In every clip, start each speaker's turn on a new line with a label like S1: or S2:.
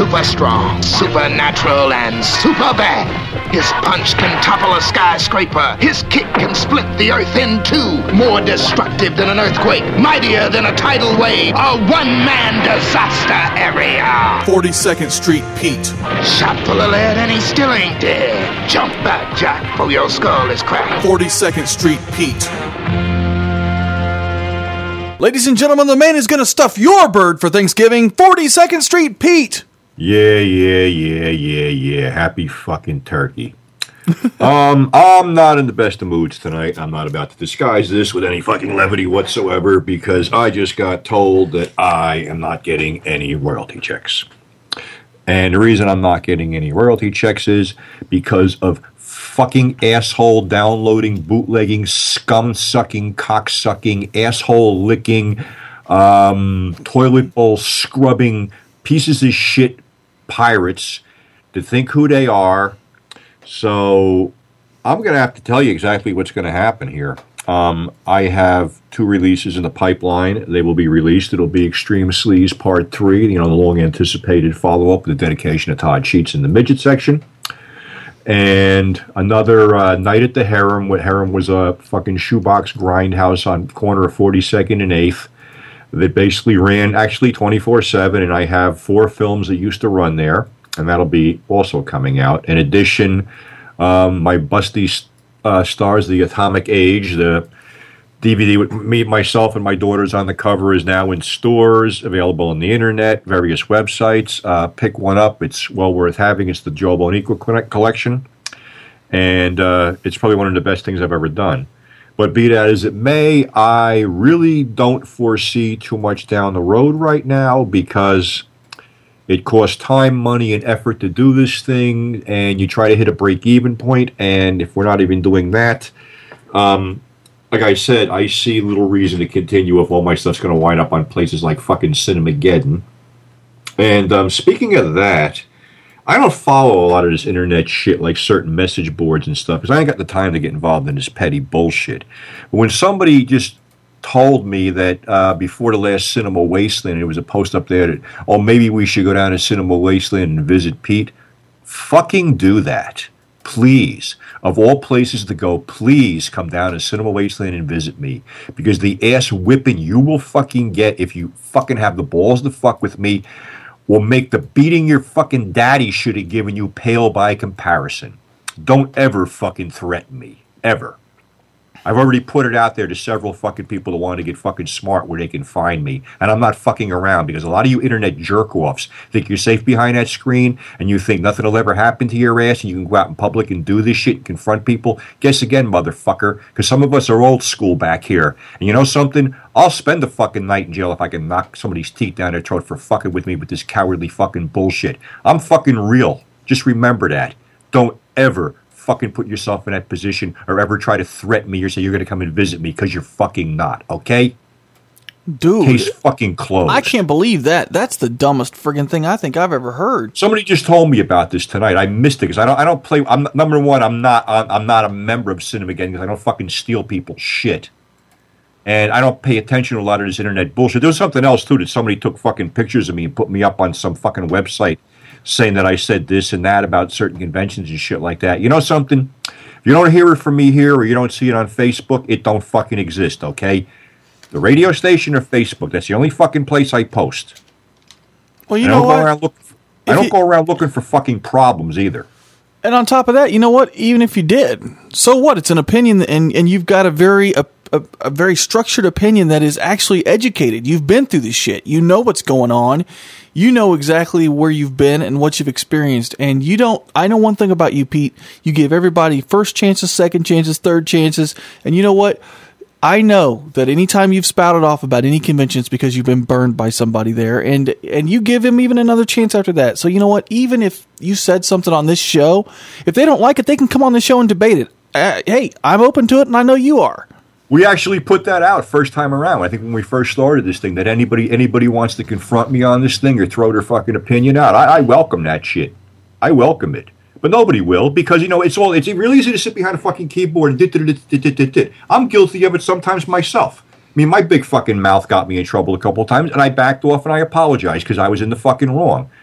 S1: super strong, supernatural, and super bad. His punch can topple a skyscraper. His kick can split the earth in two. More destructive than an earthquake. Mightier than a tidal wave. A one-man disaster area.
S2: 42nd Street Pete.
S1: Shot full of lead and he still ain't dead. Jump back, Jack, for your skull is cracked.
S2: 42nd Street Pete. Ladies and gentlemen, the man is going to stuff your bird for Thanksgiving. 42nd Street Pete.
S3: Yeah. Happy fucking turkey. I'm not in the best of moods tonight. I'm not about to disguise this with any fucking levity whatsoever because I just got told that I am not getting any royalty checks. And the reason I'm not getting any royalty checks is because of fucking asshole downloading, bootlegging, scum-sucking, cock-sucking, asshole-licking, toilet bowl scrubbing pieces of shit pirates to think who they are. So I'm going to have to tell you exactly what's going to happen here. I have 2 releases in the pipeline. They will be released. It'll be Extreme Sleaze Part 3, the long-anticipated follow-up with the dedication of Todd Sheets in the midget section. And another Night at the Harem. What Harem was a fucking shoebox grindhouse on corner of 42nd and 8th that basically ran actually 24/7, and I have 4 films that used to run there, and that'll be also coming out. In addition, my Busty Stars, The Atomic Age, the DVD with me, myself, and my daughters on the cover is now in stores, available on the internet, various websites. Pick one up. It's well worth having. It's the Joe Boniqua collection, and it's probably one of the best things I've ever done. But be that as it may, I really don't foresee too much down the road right now because it costs time, money, and effort to do this thing, and you try to hit a break-even point, and if we're not even doing that, like I said, I see little reason to continue if all my stuff's going to wind up on places like fucking Cinemageddon. And speaking of that, I don't follow a lot of this internet shit like certain message boards and stuff because I ain't got the time to get involved in this petty bullshit. But when somebody just told me that before the last Cinema Wasteland, there was a post up there that, oh, maybe we should go down to Cinema Wasteland and visit Pete, fucking do that. Please, of all places to go, please come down to Cinema Wasteland and visit me. Because the ass whipping you will fucking get if you fucking have the balls to fuck with me will make the beating your fucking daddy should have given you pale by comparison. Don't ever fucking threaten me. Ever. I've already put it out there to several fucking people that want to get fucking smart where they can find me. And I'm not fucking around because a lot of you internet jerk-offs think you're safe behind that screen and you think nothing will ever happen to your ass and you can go out in public and do this shit and confront people. Guess again, motherfucker, because some of us are old school back here. And you know something? I'll spend a fucking night in jail if I can knock somebody's teeth down their throat for fucking with me with this cowardly fucking bullshit. I'm fucking real. Just remember that. Don't ever fucking put yourself in that position or ever try to threaten me or say you're going to come and visit me because you're fucking not, okay?
S2: Dude.
S3: Case fucking closed.
S2: I can't believe that. That's the dumbest friggin' thing I think I've ever heard.
S3: Somebody just told me about this tonight. I missed it because I don't play. Number one, I'm not a member of Cinemageddon because I don't fucking steal people's shit. And I don't pay attention to a lot of this internet bullshit. There was something else, too, that somebody took fucking pictures of me and put me up on some fucking website saying that I said this and that about certain conventions and shit like that. You know something? If you don't hear it from me here or you don't see it on Facebook, it don't fucking exist, okay? The radio station or Facebook, that's the only fucking place I post.
S2: Well, you know what?
S3: I don't go around looking for fucking problems either.
S2: And on top of that, you know what? Even if you did, so what? It's an opinion, and you've got a very structured opinion that is actually educated. You've been through this shit. You know what's going on. You know exactly where you've been and what you've experienced. And you don't. I know one thing about you, Pete. You give everybody first chances, second chances, third chances. And you know what? I know that anytime you've spouted off about any conventions because you've been burned by somebody there, and you give him even another chance after that. So you know what? Even if you said something on this show, if they don't like it, they can come on the show and debate it. Hey, I'm open to it, and I know you are.
S3: We actually put that out first time around. I think when we first started this thing, that anybody wants to confront me on this thing or throw their fucking opinion out, I welcome that shit. I welcome it. But nobody will because, you know, it's really easy to sit behind a fucking keyboard and I'm guilty of it sometimes myself. I mean, my big fucking mouth got me in trouble a couple of times, and I backed off and I apologized because I was in the fucking wrong.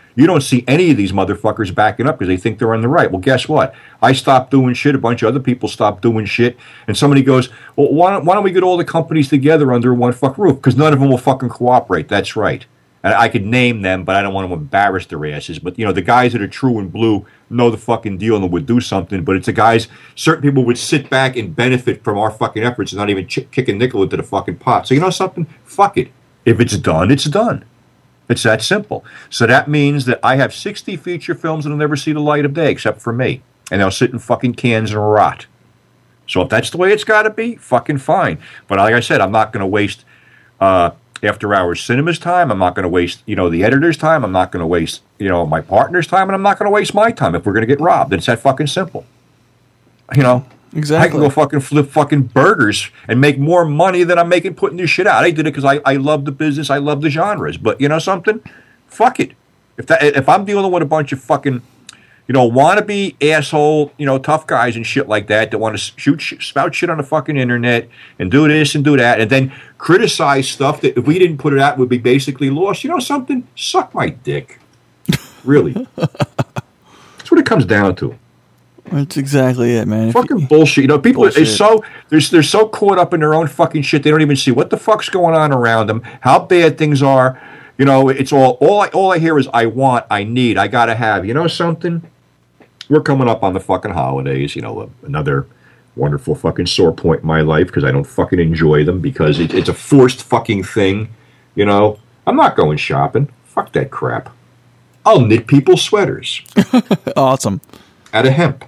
S3: You don't see any of these motherfuckers backing up because they think they're on the right. Well, guess what? I stopped doing shit. A bunch of other people stopped doing shit. And somebody goes, well, why don't we get all the companies together under one fuck roof? Because none of them will fucking cooperate. That's right. And I could name them, but I don't want to embarrass their asses. But, the guys that are true and blue know the fucking deal and would do something. But it's the guys, certain people would sit back and benefit from our fucking efforts and not even kick a nickel into the fucking pot. So you know something? Fuck it. If it's done, it's done. It's that simple. So that means that I have 60 feature films that'll never see the light of day except for me. And they'll sit in fucking cans and rot. So if that's the way it's got to be, fucking fine. But like I said, I'm not going to waste After Hours Cinema's time. I'm not going to waste, the editor's time. I'm not going to waste, my partner's time. And I'm not going to waste my time if we're going to get robbed. It's that fucking simple.
S2: Exactly.
S3: I can go fucking flip fucking burgers and make more money than I'm making putting this shit out. I did it because I love the business. I love the genres. But you know something? Fuck it. If I'm dealing with a bunch of fucking, wannabe asshole, tough guys and shit like that want to spout shit on the fucking internet and do this and do that and then criticize stuff that if we didn't put it out would be basically lost. You know something? Suck my dick. Really. That's what it comes down to.
S2: That's exactly it, man.
S3: Fucking bullshit. People are so they're so caught up in their own fucking shit. They don't even see what the fuck's going on around them, how bad things are. It's all I hear is I want, I need, I gotta have. You know something? We're coming up on the fucking holidays. Another wonderful fucking sore point in my life because I don't fucking enjoy them because it's a forced fucking thing. I'm not going shopping. Fuck that crap. I'll knit people's sweaters.
S2: Awesome.
S3: Out of hemp.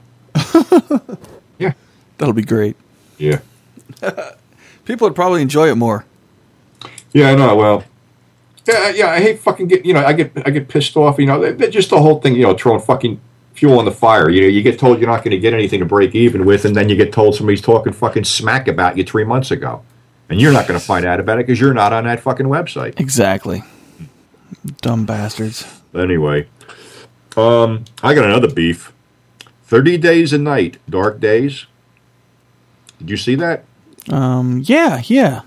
S3: Yeah.
S2: That'll be great.
S3: Yeah.
S2: People would probably enjoy it more.
S3: Yeah, I know. Well, yeah. I hate fucking I get pissed off. Just the whole thing. Throwing fucking fuel on the fire. You get told you're not going to get anything to break even with, and then you get told somebody's talking fucking smack about you 3 months ago, and you're not going to find out about it because you're not on that fucking website.
S2: Exactly. Dumb bastards.
S3: Anyway, I got another beef. 30 Days a Night, Dark Days. Did you see that?
S2: Yeah.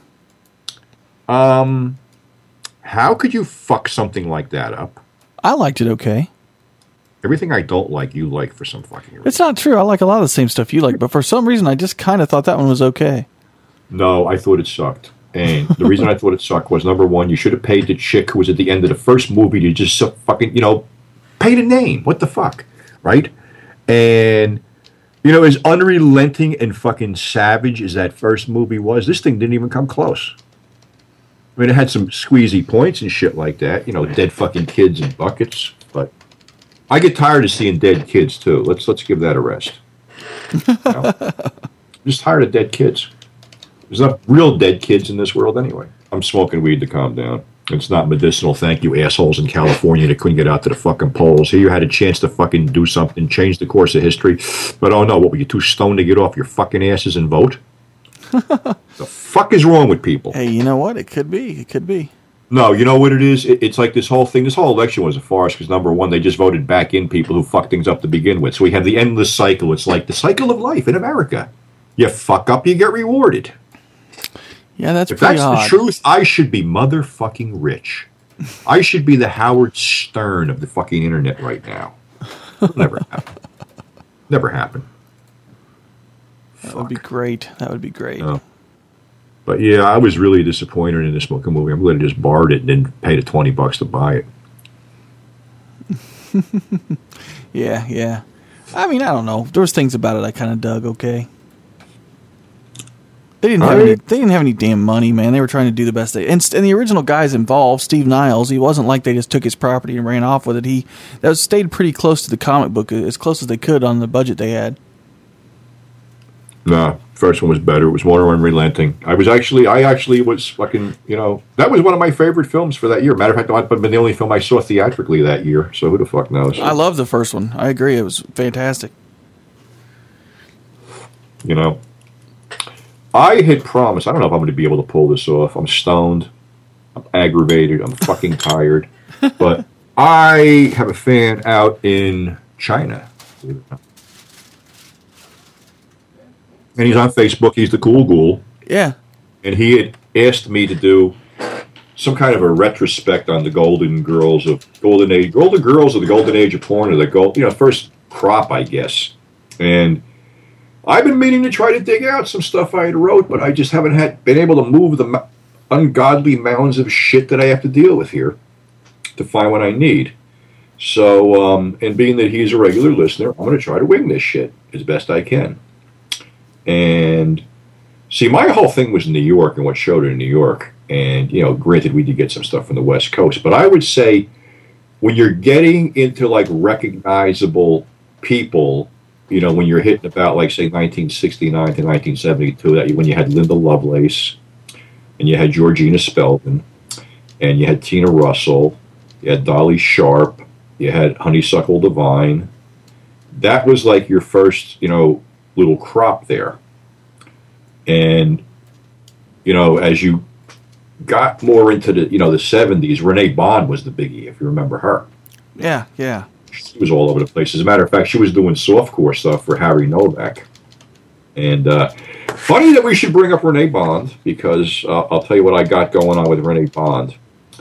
S3: How could you fuck something like that up?
S2: I liked it okay.
S3: Everything I don't like, you like for some fucking reason.
S2: It's not true. I like a lot of the same stuff you like, but for some reason, I just kind of thought that one was okay.
S3: No, I thought it sucked. And the reason I thought it sucked was, number one, you should have paid the chick who was at the end of the first movie to just fucking, pay the name. What the fuck? Right? And, as unrelenting and fucking savage as that first movie was, this thing didn't even come close. I mean, it had some squeezy points and shit like that, dead fucking kids in buckets. But I get tired of seeing dead kids, too. Let's give that a rest. I'm just tired of dead kids. There's not real dead kids in this world anyway. I'm smoking weed to calm down. It's not medicinal. Thank you, assholes in California that couldn't get out to the fucking polls. Here you had a chance to fucking do something, change the course of history. But oh no, what were you too stoned to get off your fucking asses and vote? The fuck is wrong with people?
S2: Hey, you know what? It could be. It could be.
S3: No, you know what it is? It's like this whole thing. This whole election was a farce because, number one, they just voted back in people who fucked things up to begin with. So we have the endless cycle. It's like the cycle of life in America. You fuck up, you get rewarded.
S2: Yeah, that's
S3: if
S2: pretty
S3: that's
S2: odd.
S3: the truth, I should be motherfucking rich. I should be the Howard Stern of the fucking internet right now. Never happen. Never happen.
S2: That would be great. That would be great.
S3: No. But yeah, I was really disappointed in this fucking movie. I'm glad I just borrowed it and didn't pay the $20 to buy it.
S2: Yeah. I mean, I don't know. There was things about it I kind of dug. Okay. They didn't have any damn money, man. They were trying to do the best they and the original guys involved, Steve Niles. He wasn't like they just took his property and ran off with it. Stayed pretty close to the comic book, as close as they could on the budget they had.
S3: Nah, first one was better. It was more unrelenting. I actually was fucking, that was one of my favorite films for that year. Matter of fact, it might have been the only film I saw theatrically that year. So who the fuck knows?
S2: I love the first one. I agree. It was fantastic.
S3: I had promised, I don't know if I'm going to be able to pull this off. I'm stoned. I'm aggravated. I'm fucking tired. But I have a fan out in China. And he's on Facebook. He's the cool ghoul.
S2: Yeah.
S3: And he had asked me to do some kind of a retrospect on the golden girls of the golden age of porn, or the first crop, I guess. And I've been meaning to try to dig out some stuff I had wrote, but I just haven't been able to move the ungodly mounds of shit that I have to deal with here to find what I need. So, and being that he's a regular listener, I'm going to try to wing this shit as best I can. And see, my whole thing was in New York and what showed it in New York. And, granted, we did get some stuff from the West Coast. But I would say when you're getting into, like, recognizable people, when you're hitting about, like, say, 1969 to 1972, when you had Linda Lovelace, and you had Georgina Spelman, and you had Tina Russell, you had Dolly Sharp, you had Honeysuckle Divine. That was, like, your first, little crop there. And, as you got more into the 70s, Renee Bond was the biggie, if you remember her.
S2: Yeah.
S3: She was all over the place. As a matter of fact, she was doing softcore stuff for Harry Novak. And funny that we should bring up Renee Bond, because I'll tell you what I got going on with Renee Bond.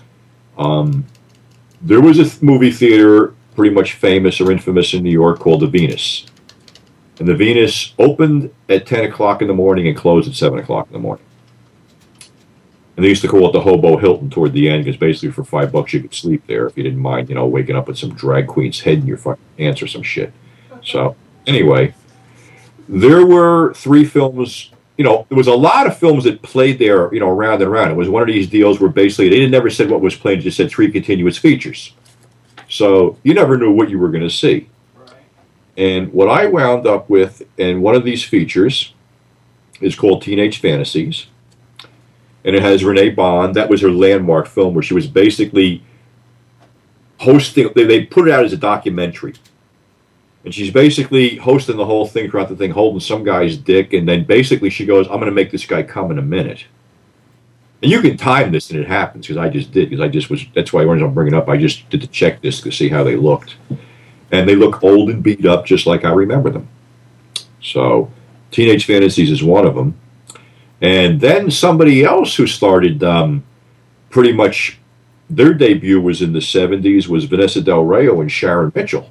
S3: There was a movie theater pretty much famous or infamous in New York called the Venus. And the Venus opened at 10 o'clock in the morning and closed at 7 o'clock in the morning. And they used to call it the Hobo Hilton toward the end, because basically for $5 you could sleep there if you didn't mind, waking up with some drag queen's head in your fucking pants or some shit. So, anyway, there were 3 films, there was a lot of films that played there, around and around. It was one of these deals where basically they never said what was played, it just said 3 continuous features. So, you never knew what you were going to see. And what I wound up with in one of these features is called Teenage Fantasies. And it has Renee Bond. That was her landmark film, where she was basically hosting. They put it out as a documentary. And she's basically hosting the whole thing throughout the thing, holding some guy's dick. And then basically she goes, I'm going to make this guy come in a minute. And you can time this, and it happens, because I just did. That's why I'm bringing it up. I just did the check this to see how they looked. And they look old and beat up, just like I remember them. So Teenage Fantasies is one of them. And then somebody else who started pretty much, their debut was in the 70s, was Vanessa Del Rio and Sharon Mitchell.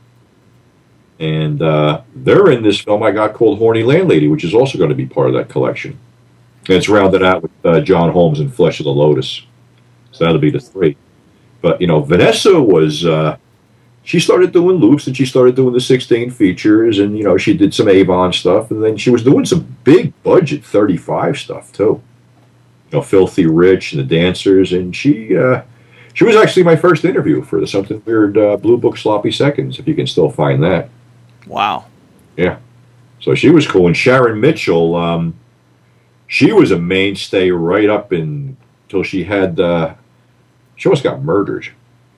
S3: And they're in this film I got called Horny Landlady, which is also going to be part of that collection. And it's rounded out with John Holmes and Flesh of the Lotus. So that'll be the 3. But, Vanessa was, she started doing loops, and she started doing the 16 features, and, she did some Avon stuff, and then she was doing some big budget 35 stuff, too. Filthy Rich and The Dancers, and she was actually my first interview for the Something Weird Blue Book Sloppy Seconds, if you can still find that.
S2: Wow.
S3: Yeah. So she was cool. And Sharon Mitchell, she was a mainstay right up until she had, she almost got murdered.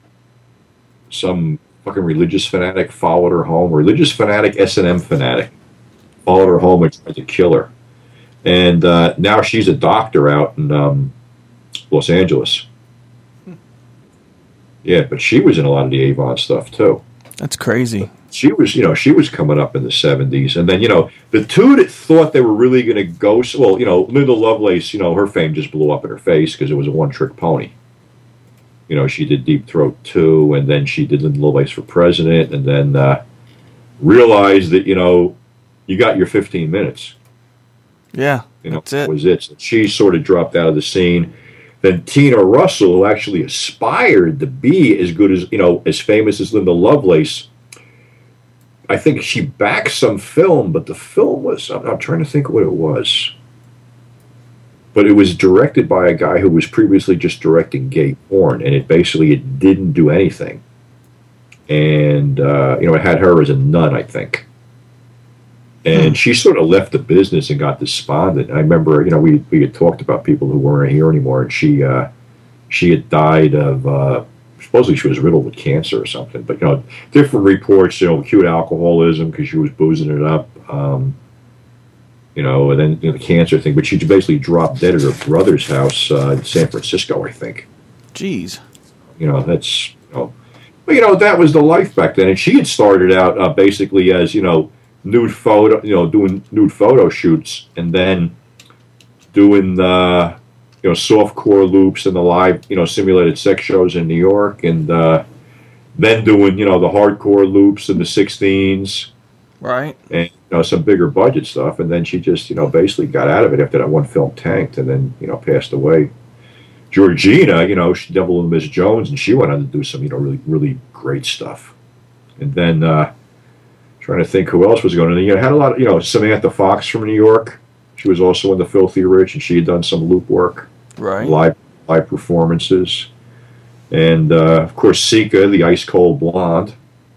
S3: Some fucking religious fanatic followed her home. Religious fanatic, S&M fanatic, followed her home and tried to kill her. And now she's a doctor out in Los Angeles. Yeah, but she was in a lot of the Avon stuff too.
S2: That's crazy.
S3: She was coming up in the 70s. And then, the 2 that thought they were really going to go, Linda Lovelace, her fame just blew up in her face because it was a one-trick pony. She did Deep Throat 2, and then she did Linda Lovelace for President, and then realized that, you got your 15 minutes.
S2: Yeah, that's it.
S3: That was it. So she sort of dropped out of the scene. Then Tina Russell, who actually aspired to be as good as, as famous as Linda Lovelace, I think she backed some film, but the film was, I'm trying to think what it was. But it was directed by a guy who was previously just directing gay porn, and it didn't do anything. And, it had her as a nun, I think. And she sort of left the business and got despondent. I remember, we had talked about people who weren't here anymore, and she had died of, supposedly she was riddled with cancer or something. But, different reports, acute alcoholism because she was boozing it up. And then the cancer thing. But she basically dropped dead at her brother's house in San Francisco, I think.
S2: Jeez.
S3: That's, but, that was the life back then. And she had started out basically as, nude photo, doing nude photo shoots, and then doing softcore loops and the live, simulated sex shows in New York, and then doing, the hardcore loops and the 16s.
S2: Right.
S3: And, some bigger budget stuff. And then she just, basically got out of it after that one film tanked and then, passed away. Georgina, she doubled with Miss Jones, and she went on to do some, really, really great stuff. And then, trying to think who else was going on. Had a lot of, Samantha Fox from New York. She was also in The Filthy Rich, and she had done some loop work.
S2: Right.
S3: Live performances. And, of course, Sika, the Ice Cold Blonde.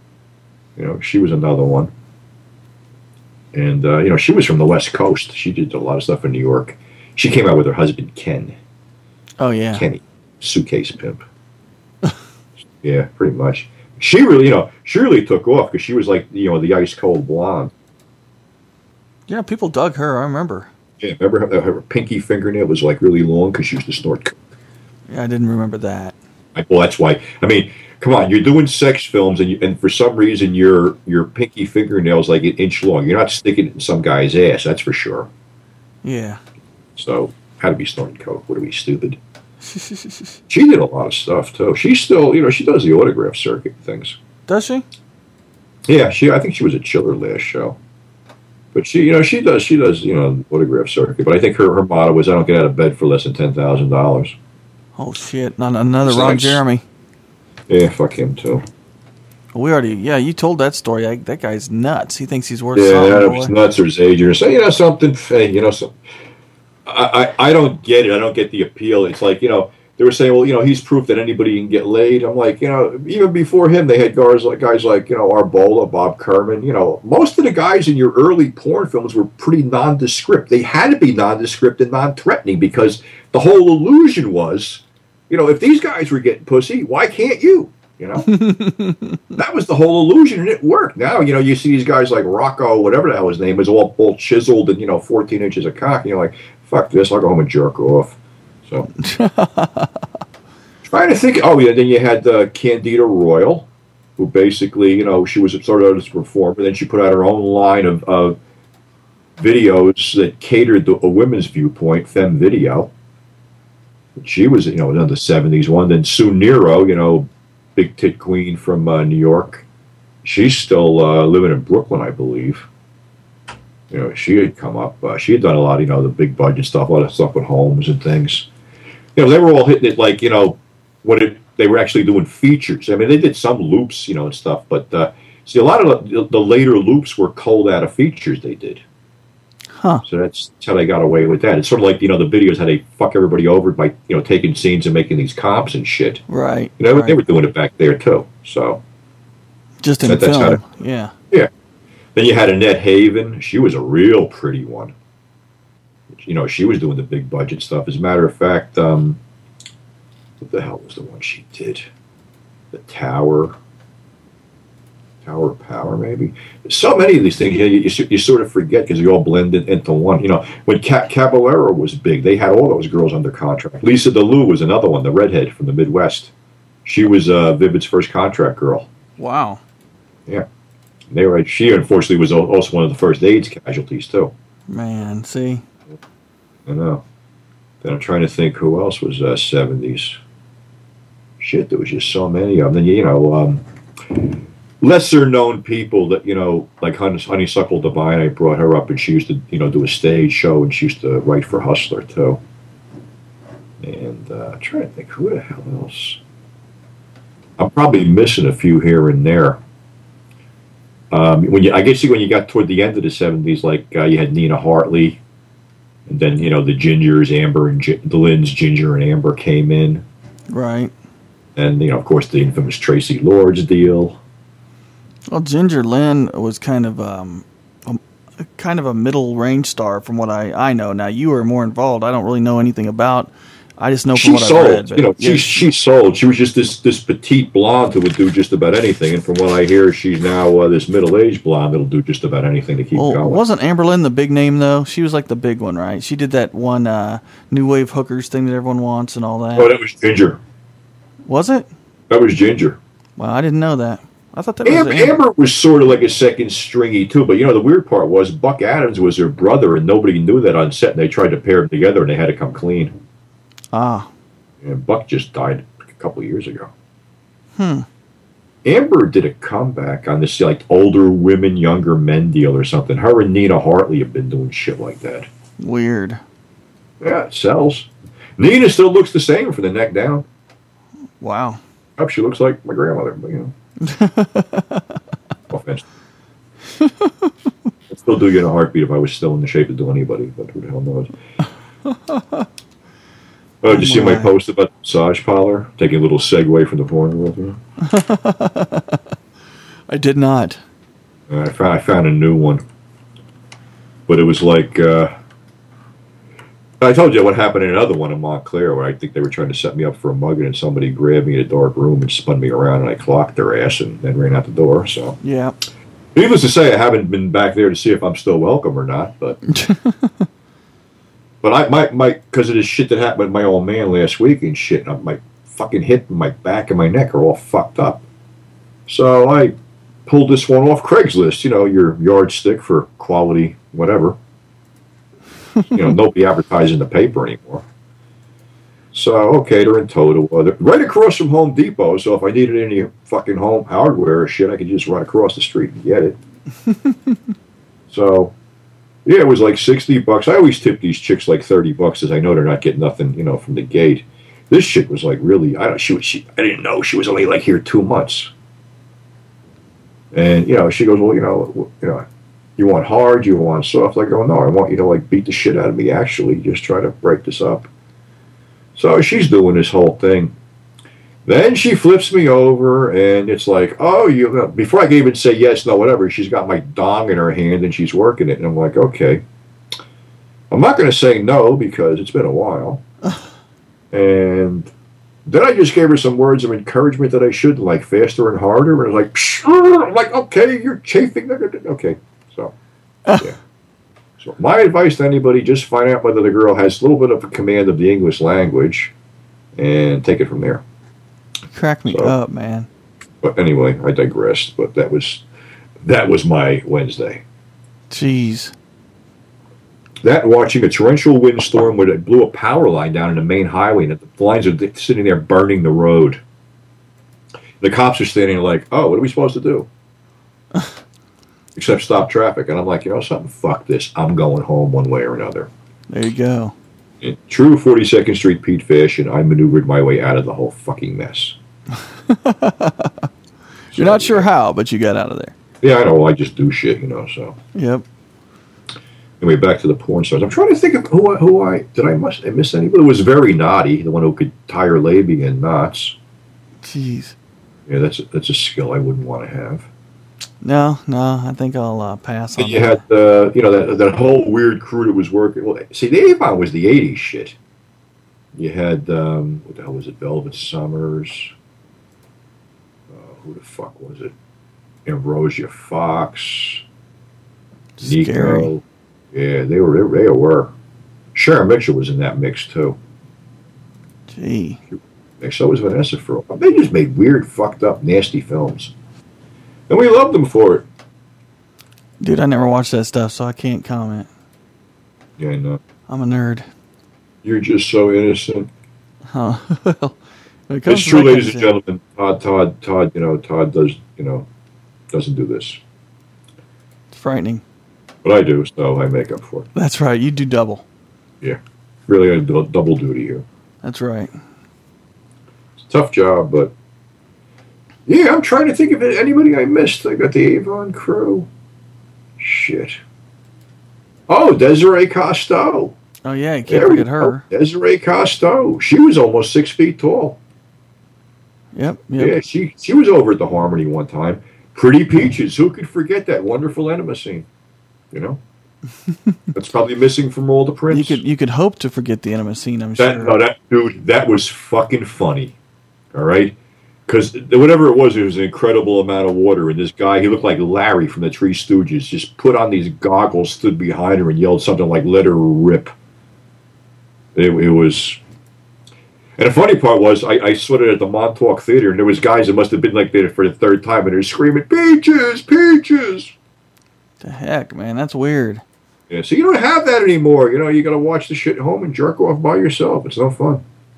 S3: She was another one. And, she was from the West Coast. She did a lot of stuff in New York. She came out with her husband, Ken.
S2: Oh, yeah.
S3: Kenny, suitcase pimp. Yeah, pretty much. She really took off because she was like, the Ice Cold Blonde.
S2: Yeah, people dug her, I remember.
S3: Yeah, remember her pinky fingernail was like really long because she used to snort coke.
S2: Yeah, I didn't remember that.
S3: Well, that's why. I mean, come on, you're doing sex films, and for some reason your pinky fingernail's like an inch long. You're not sticking it in some guy's ass, that's for sure.
S2: Yeah.
S3: So, had to be snorting coke. What are we, stupid? She did a lot of stuff too. She's still, she does the autograph circuit things.
S2: Does she?
S3: Yeah, I think she was at Chiller last show. But she does, autograph circuit. But I think her motto was, I don't get out of bed for less than $10,000.
S2: Oh shit! Not another Ron Jeremy.
S3: Yeah, fuck him too.
S2: You told that story. That guy's nuts. He thinks he's worth
S3: something.
S2: Yeah,
S3: he's nuts or his age. Or say, something. Hey, I don't get it. I don't get the appeal. It's like, they were saying, well, he's proof that anybody can get laid. I'm like, even before him, they had guys like, Arbola, Bob Kerman. Most of the guys in your early porn films were pretty nondescript. They had to be nondescript and non-threatening because the whole illusion was, if these guys were getting pussy, why can't you? That was the whole illusion, and it worked. Now, you see these guys like Rocco, whatever the hell his name is, all chiseled and, 14 inches of cock, and you're like, fuck this, I'll go home and jerk off. So, trying to think. Oh, yeah, then you had Candida Royal, who basically, she was sort of a performer. Then she put out her own line of videos that catered to a women's viewpoint, Femme Video. She was, in the 70s one. Then Sue Nero, big tit queen from New York. She's still living in Brooklyn, I believe. She had come up. She had done a lot, the big budget stuff, a lot of stuff with homes and things. They were all hitting it like, when they were actually doing features. I mean, they did some loops, and stuff. But, see, a lot of the later loops were culled out of features they did.
S2: Huh.
S3: So that's how they got away with that. It's sort of like, the videos, how they fuck everybody over by, taking scenes and making these comps and shit.
S2: Right.
S3: They were doing it back there, too. So.
S2: Just in film. Yeah.
S3: Yeah. Then you had Annette Haven. She was a real pretty one. She was doing the big budget stuff. As a matter of fact, what the hell was the one she did? The Tower of Power, maybe. So many of these things, you sort of forget because they all blend into one. When Caballero was big, they had all those girls under contract. Lisa DeLue was another one, the redhead from the Midwest. She was Vivid's first contract girl.
S2: Wow.
S3: Yeah. She unfortunately was also one of the first AIDS casualties too.
S2: Man, see.
S3: I know. Then I'm trying to think who else was 70s. Shit, there was just so many of them. Then lesser known people that like Honeysuckle Divine. I brought her up, and she used to do a stage show, and she used to write for Hustler too. And I'm trying to think who the hell else. I'm probably missing a few here and there. When you got toward the end of the 70s, like you had Nina Hartley, and then the Gingers, Amber and the Lynn's, Ginger and Amber came in,
S2: right?
S3: And of course the infamous Tracy Lords deal.
S2: Well, Ginger Lynn was kind of a middle range star from what I know. Now you were more involved. I don't really know anything about. I just know from what I've read.
S3: She sold. She was just this petite blonde who would do just about anything. And from what I hear, she's now this middle-aged blonde that'll do just about anything to keep going.
S2: Wasn't Amberlynn the big name, though? She was like the big one, right? She did that one New Wave Hookers thing that everyone wants and all that.
S3: Oh, that was Ginger.
S2: Was it?
S3: That was Ginger.
S2: Well, I didn't know that. I thought that was
S3: Amber was sort of like a second stringy, too. But, the weird part was Buck Adams was her brother, and nobody knew that on set. And they tried to pair them together, and they had to come clean.
S2: Ah.
S3: And Buck just died a couple of years ago. Amber did a comeback on this like older women, younger men deal or something. Her and Nina Hartley have been doing shit like that.
S2: Weird.
S3: Yeah, it sells. Nina still looks the same from the neck down.
S2: Wow.
S3: Oh, she looks like my grandmother, but you know. No offense. I'd still do get a heartbeat if I was still in the shape to do anybody, but who the hell knows? Oh, did you see my post about the massage parlor? Taking a little segue from the porn world here.
S2: I did not.
S3: I found a new one. But it was like, I told you what happened in another one in Montclair where I think they were trying to set me up for a mugging and somebody grabbed me in a dark room and spun me around and I clocked their ass and then ran out the door. So,
S2: yeah.
S3: Needless to say, I haven't been back there to see if I'm still welcome or not, but... But I might because of this shit that happened with my old man last week and shit, and my fucking hip and my back and my neck are all fucked up. So I pulled this one off Craigslist, you know, your yardstick for quality whatever. You know, nobody advertising the paper anymore. So, okay, they're in total. They're right across from Home Depot, so if I needed any fucking home hardware or shit, I could just run across the street and get it. So... Yeah, it was like $60. I always tip these chicks like $30 as I know they're not getting nothing, you know, from the gate. This chick was like really, I didn't know she was only like here 2 months. And, you know, she goes, well, you know, you want hard, you want soft. I go, no, I want you to like beat the shit out of me actually, just try to break this up. So she's doing this whole thing. Then she flips me over, and it's like, oh, you. Before I can even say yes, no, whatever, she's got my dong in her hand, and she's working it. And I'm like, okay. I'm not going to say no, because it's been a while. And then I just gave her some words of encouragement that I should, like, faster and harder. And I was like, psh, I'm like, okay, you're chafing. Okay, so, yeah. So my advice to anybody, just find out whether the girl has a little bit of a command of the English language, and take it from there.
S2: Crack me up, man.
S3: But anyway, I digressed. But that was my Wednesday.
S2: Jeez.
S3: That watching a torrential windstorm where it blew a power line down in the main highway, and the lines are sitting there burning the road. The cops are standing there like, oh, what are we supposed to do? Except stop traffic. And I'm like, you know something? Fuck this. I'm going home one way or another.
S2: There you go.
S3: In true 42nd Street Pete fashion, I maneuvered my way out of the whole fucking mess.
S2: You're not sure how, but you got out of there.
S3: Yeah, I know. I just do shit, you know, so.
S2: Yep.
S3: Anyway, back to the porn stars. I'm trying to think of who I miss anybody? It was very naughty, the one who could tie her labia in knots.
S2: Jeez.
S3: Yeah, that's a skill I wouldn't want to have.
S2: No, I think I'll pass on.
S3: And you had that whole weird crew that was working. Well, see, the Avon was the '80s shit. You had what the hell was it? Velvet Summers. Who the fuck was it? Ambrosia Fox.
S2: Scary.
S3: Nico. Yeah, they were. Sharon Mitchell was in that mix too.
S2: Gee.
S3: And so was Vanessa for a while. They just made weird, fucked up, nasty films. And we loved them for it.
S2: Dude, I never watched that stuff, so I can't comment.
S3: Yeah, I know.
S2: I'm a nerd.
S3: You're just so innocent.
S2: Huh. Well,
S3: it's true, ladies and gentlemen. Todd, Todd does, doesn't do this.
S2: It's frightening.
S3: But I do, so I make up for it.
S2: That's right. You do double.
S3: Yeah. Really, I do double duty here.
S2: That's right.
S3: It's a tough job, but... Yeah, I'm trying to think of anybody I missed. I got the Avon crew. Shit. Oh, Desiree Costeau.
S2: Oh, yeah, you can't forget her.
S3: Desiree Costeau. She was almost 6 feet tall.
S2: Yep.
S3: Yeah, she was over at the Harmony one time. Pretty Peaches. Who could forget that wonderful enema scene? You know? That's probably missing from all the prints.
S2: You could hope to forget the enema scene, I'm
S3: sure. No, that was fucking funny. All right? Because whatever it was an incredible amount of water. And this guy, he looked like Larry from the Three Stooges, just put on these goggles, stood behind her, and yelled something like, "Let her rip." It was... And the funny part was, I saw it at the Montauk Theater, and there was guys that must have been like there for the third time, and they're screaming, "Peaches! Peaches!"
S2: The heck, man, that's weird.
S3: Yeah, so you don't have that anymore. You got to watch the shit at home and jerk off by yourself. It's no fun.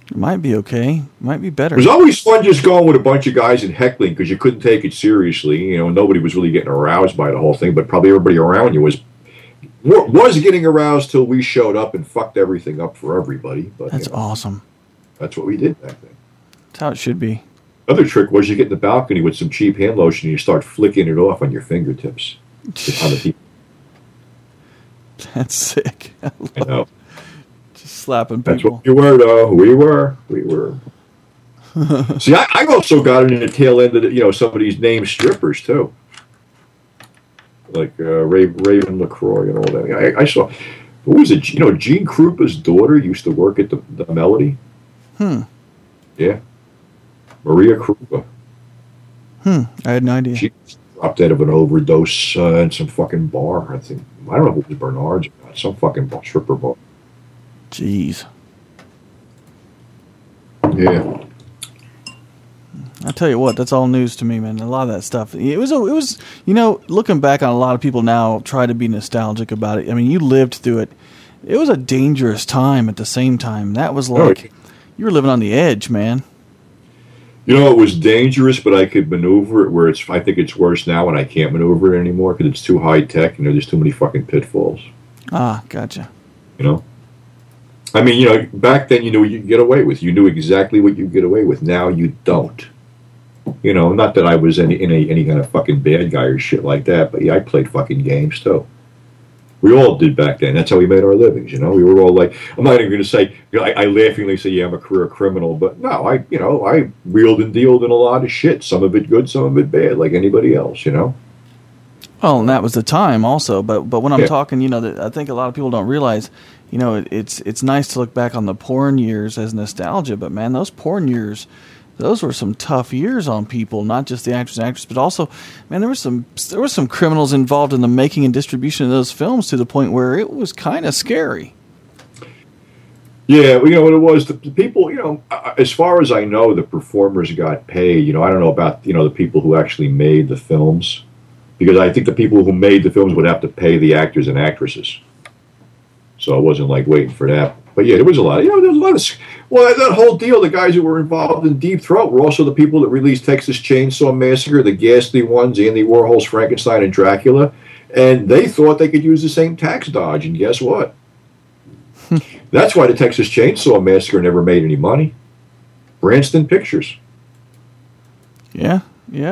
S2: It might be okay. Might be better.
S3: It was always fun just going with a bunch of guys and heckling because you couldn't take it seriously. You know, nobody was really getting aroused by the whole thing, but probably everybody around you was getting aroused till we showed up and fucked everything up for everybody. But
S2: that's awesome.
S3: That's what we did back then.
S2: That's how it should be.
S3: Other trick was you get in the balcony with some cheap hand lotion and you start flicking it off on your fingertips.
S2: That's sick.
S3: I know.
S2: Just slapping people.
S3: That's what we were, though. We were. See, I also got into the tail end of some of these named strippers too, like Raven LaCroix and all that. I saw. Who was it? Gene Krupa's daughter used to work at the Melody. Yeah, Maria Krupa.
S2: I had no idea.
S3: She dropped out of an overdose in some fucking bar. I think I don't know if it was Bernard's or not. Some fucking stripper bar.
S2: Jeez.
S3: Yeah.
S2: I tell you what, that's all news to me, man. A lot of that stuff. It was, looking back on a lot of people now try to be nostalgic about it. I mean, you lived through it. It was a dangerous time at the same time. That was like, you were living on the edge, man.
S3: It was dangerous, but I could maneuver it where I think it's worse now when I can't maneuver it anymore because it's too high tech and there's too many fucking pitfalls.
S2: Ah, gotcha.
S3: I mean, back then you knew what you could get away with. You knew exactly what you could get away with. Now you don't. Not that I was any kind of fucking bad guy or shit like that, but yeah, I played fucking games too. We all did back then. That's how we made our livings, We were all like, I'm not even going to say, I laughingly say, yeah, I'm a career criminal, but no, I wheeled and dealed in a lot of shit. Some of it good, some of it bad, like anybody else, Well,
S2: and that was the time also, but when I'm talking, I think a lot of people don't realize, it's nice to look back on the porn years as nostalgia, but man, those porn years, those were some tough years on people, not just the actors and actresses, but also, man, there were some criminals involved in the making and distribution of those films to the point where it was kind of scary.
S3: Yeah, what it was, the people, as far as I know, the performers got paid. I don't know about, the people who actually made the films, because I think the people who made the films would have to pay the actors and actresses. So I wasn't like waiting for that. But yeah, there was a lot. There was a lot of. Well, that whole deal. The guys who were involved in Deep Throat were also the people that released Texas Chainsaw Massacre, the ghastly ones, Andy Warhol's Frankenstein and Dracula, and they thought they could use the same tax dodge. And guess what? That's why the Texas Chainsaw Massacre never made any money. Branston Pictures.
S2: Yeah.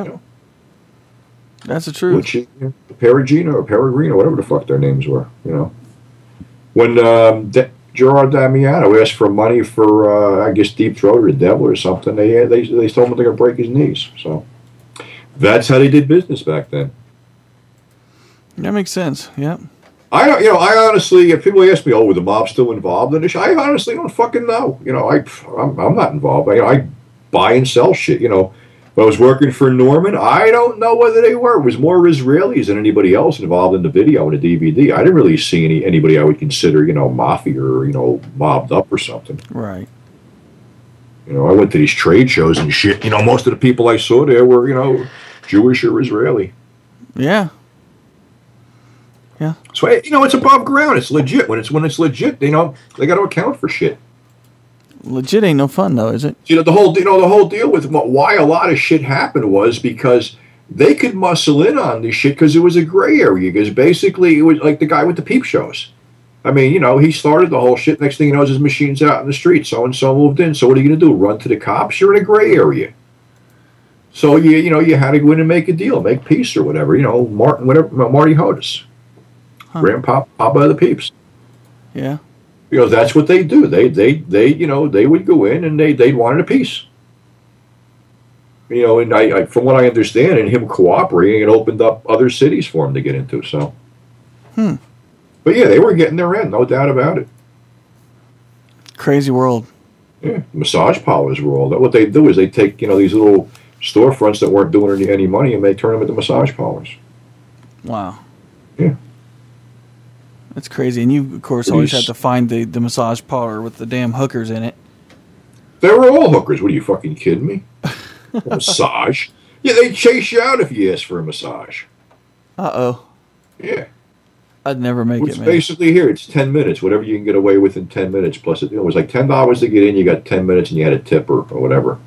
S2: That's the truth.
S3: Perugino or Peregrino, whatever the fuck their names were. When Gerard Damiano asked for money for, I guess, Deep Throat or the Devil or something, they told him they're going to break his knees. So that's how they did business back then.
S2: That makes sense. Yeah.
S3: I honestly, if people ask me, were the mob still involved in this? I honestly don't fucking know. I'm not involved. I buy and sell shit. When I was working for Norman, I don't know whether they were. It was more Israelis than anybody else involved in the video and the DVD. I didn't really see anybody I would consider, mafia or, mobbed up or something.
S2: Right.
S3: I went to these trade shows and shit. Most of the people I saw there were, Jewish or Israeli.
S2: Yeah. Yeah.
S3: So, it's above ground. It's legit. When it's legit, they got to account for shit.
S2: Legit ain't no fun though, is it?
S3: The whole deal with why a lot of shit happened was because they could muscle in on this shit because it was a gray area. Because basically, it was like the guy with the peep shows. I mean, he started the whole shit. Next thing you know, his machine's out in the street. So and so moved in. So what are you going to do? Run to the cops? You're in a gray area. So you had to go in and make a deal, make peace or whatever. Marty Hodis, Grandpa, Papa of the Peeps.
S2: Yeah.
S3: Because that's what they do. They would go in and they'd wanted a piece. And I from what I understand, and him cooperating, it opened up other cities for him to get into. So, but yeah, they were getting their end, no doubt about it.
S2: Crazy world.
S3: Yeah, massage parlors were all that. What they do is they take these little storefronts that weren't doing any money and they turn them into massage parlors.
S2: Wow.
S3: Yeah.
S2: That's crazy. And you, of course, always had to find the massage parlor with the damn hookers in it.
S3: They were all hookers. What are you fucking kidding me? Massage? Yeah, they chase you out if you ask for a massage.
S2: Uh-oh.
S3: Yeah.
S2: I'd never make
S3: It's
S2: it, man.
S3: basically here. It's 10 minutes. Whatever you can get away with in 10 minutes. Plus, it was like $10 to get in. You got 10 minutes, and you had a tip or whatever.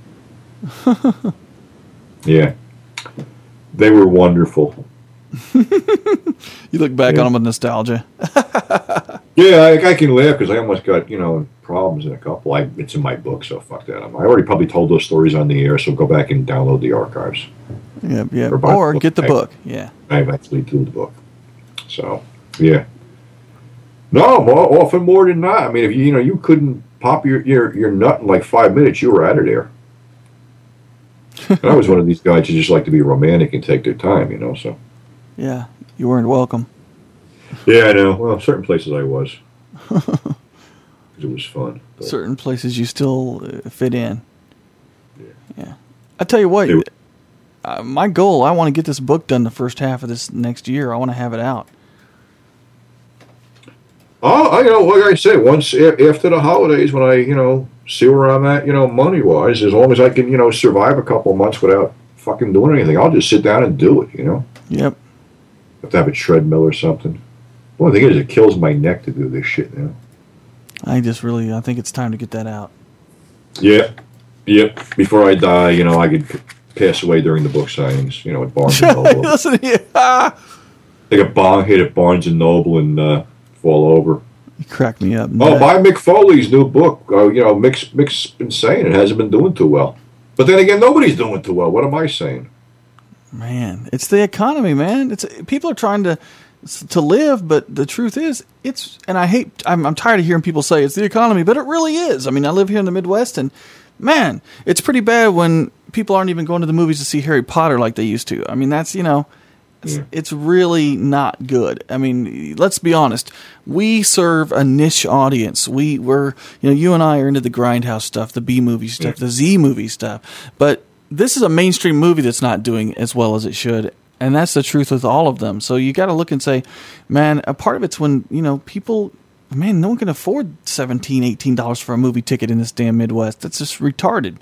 S3: Yeah, they were wonderful.
S2: You look back on them with nostalgia.
S3: Yeah, I can laugh because I almost got problems in a couple. It's in my book, so fuck that. I already probably told those stories on the air, so go back and download the archives.
S2: Yeah. Or get the book. Yeah.
S3: I eventually do the book. So, yeah. No, often more than not. I mean, if you couldn't pop your nut in like 5 minutes, you were out of there. And I was one of these guys who just like to be romantic and take their time, so.
S2: Yeah, you weren't welcome.
S3: Yeah, I know. Well, certain places I was. Because it was fun. But.
S2: Certain places you still fit in. Yeah. I tell you what, my goal, I want to get this book done the first half of this next year. I want to have it out.
S3: Oh, like I said, once after the holidays, when I, see where I'm at, money-wise, as long as I can, survive a couple of months without fucking doing anything, I'll just sit down and do it,
S2: Yep.
S3: Have to have a treadmill or something. The only thing is, it kills my neck to do this shit now.
S2: I think it's time to get that out.
S3: Yeah. Before I die, I could pass away during the book signings, at Barnes & Noble.
S2: Listen to you.
S3: Take a bong hit at Barnes & Noble and fall over.
S2: You cracked me up.
S3: Buy Mick Foley's new book. Mick's been saying it hasn't been doing too well. But then again, nobody's doing too well. What am I saying?
S2: Man, it's the economy, man. People are trying to live, but the truth is, I'm tired of hearing people say it's the economy, but it really is. I mean, I live here in the Midwest, and man, it's pretty bad when people aren't even going to the movies to see Harry Potter like they used to. I mean, that's, it's really not good. I mean, let's be honest. We serve a niche audience. We're you and I are into the grindhouse stuff, the B movie stuff, the Z movie stuff, but this is a mainstream movie that's not doing as well as it should. And that's the truth with all of them. So you got to look and say, man, a part of it's when, people, man, no one can afford $17, $18 for a movie ticket in this damn Midwest. That's just retarded.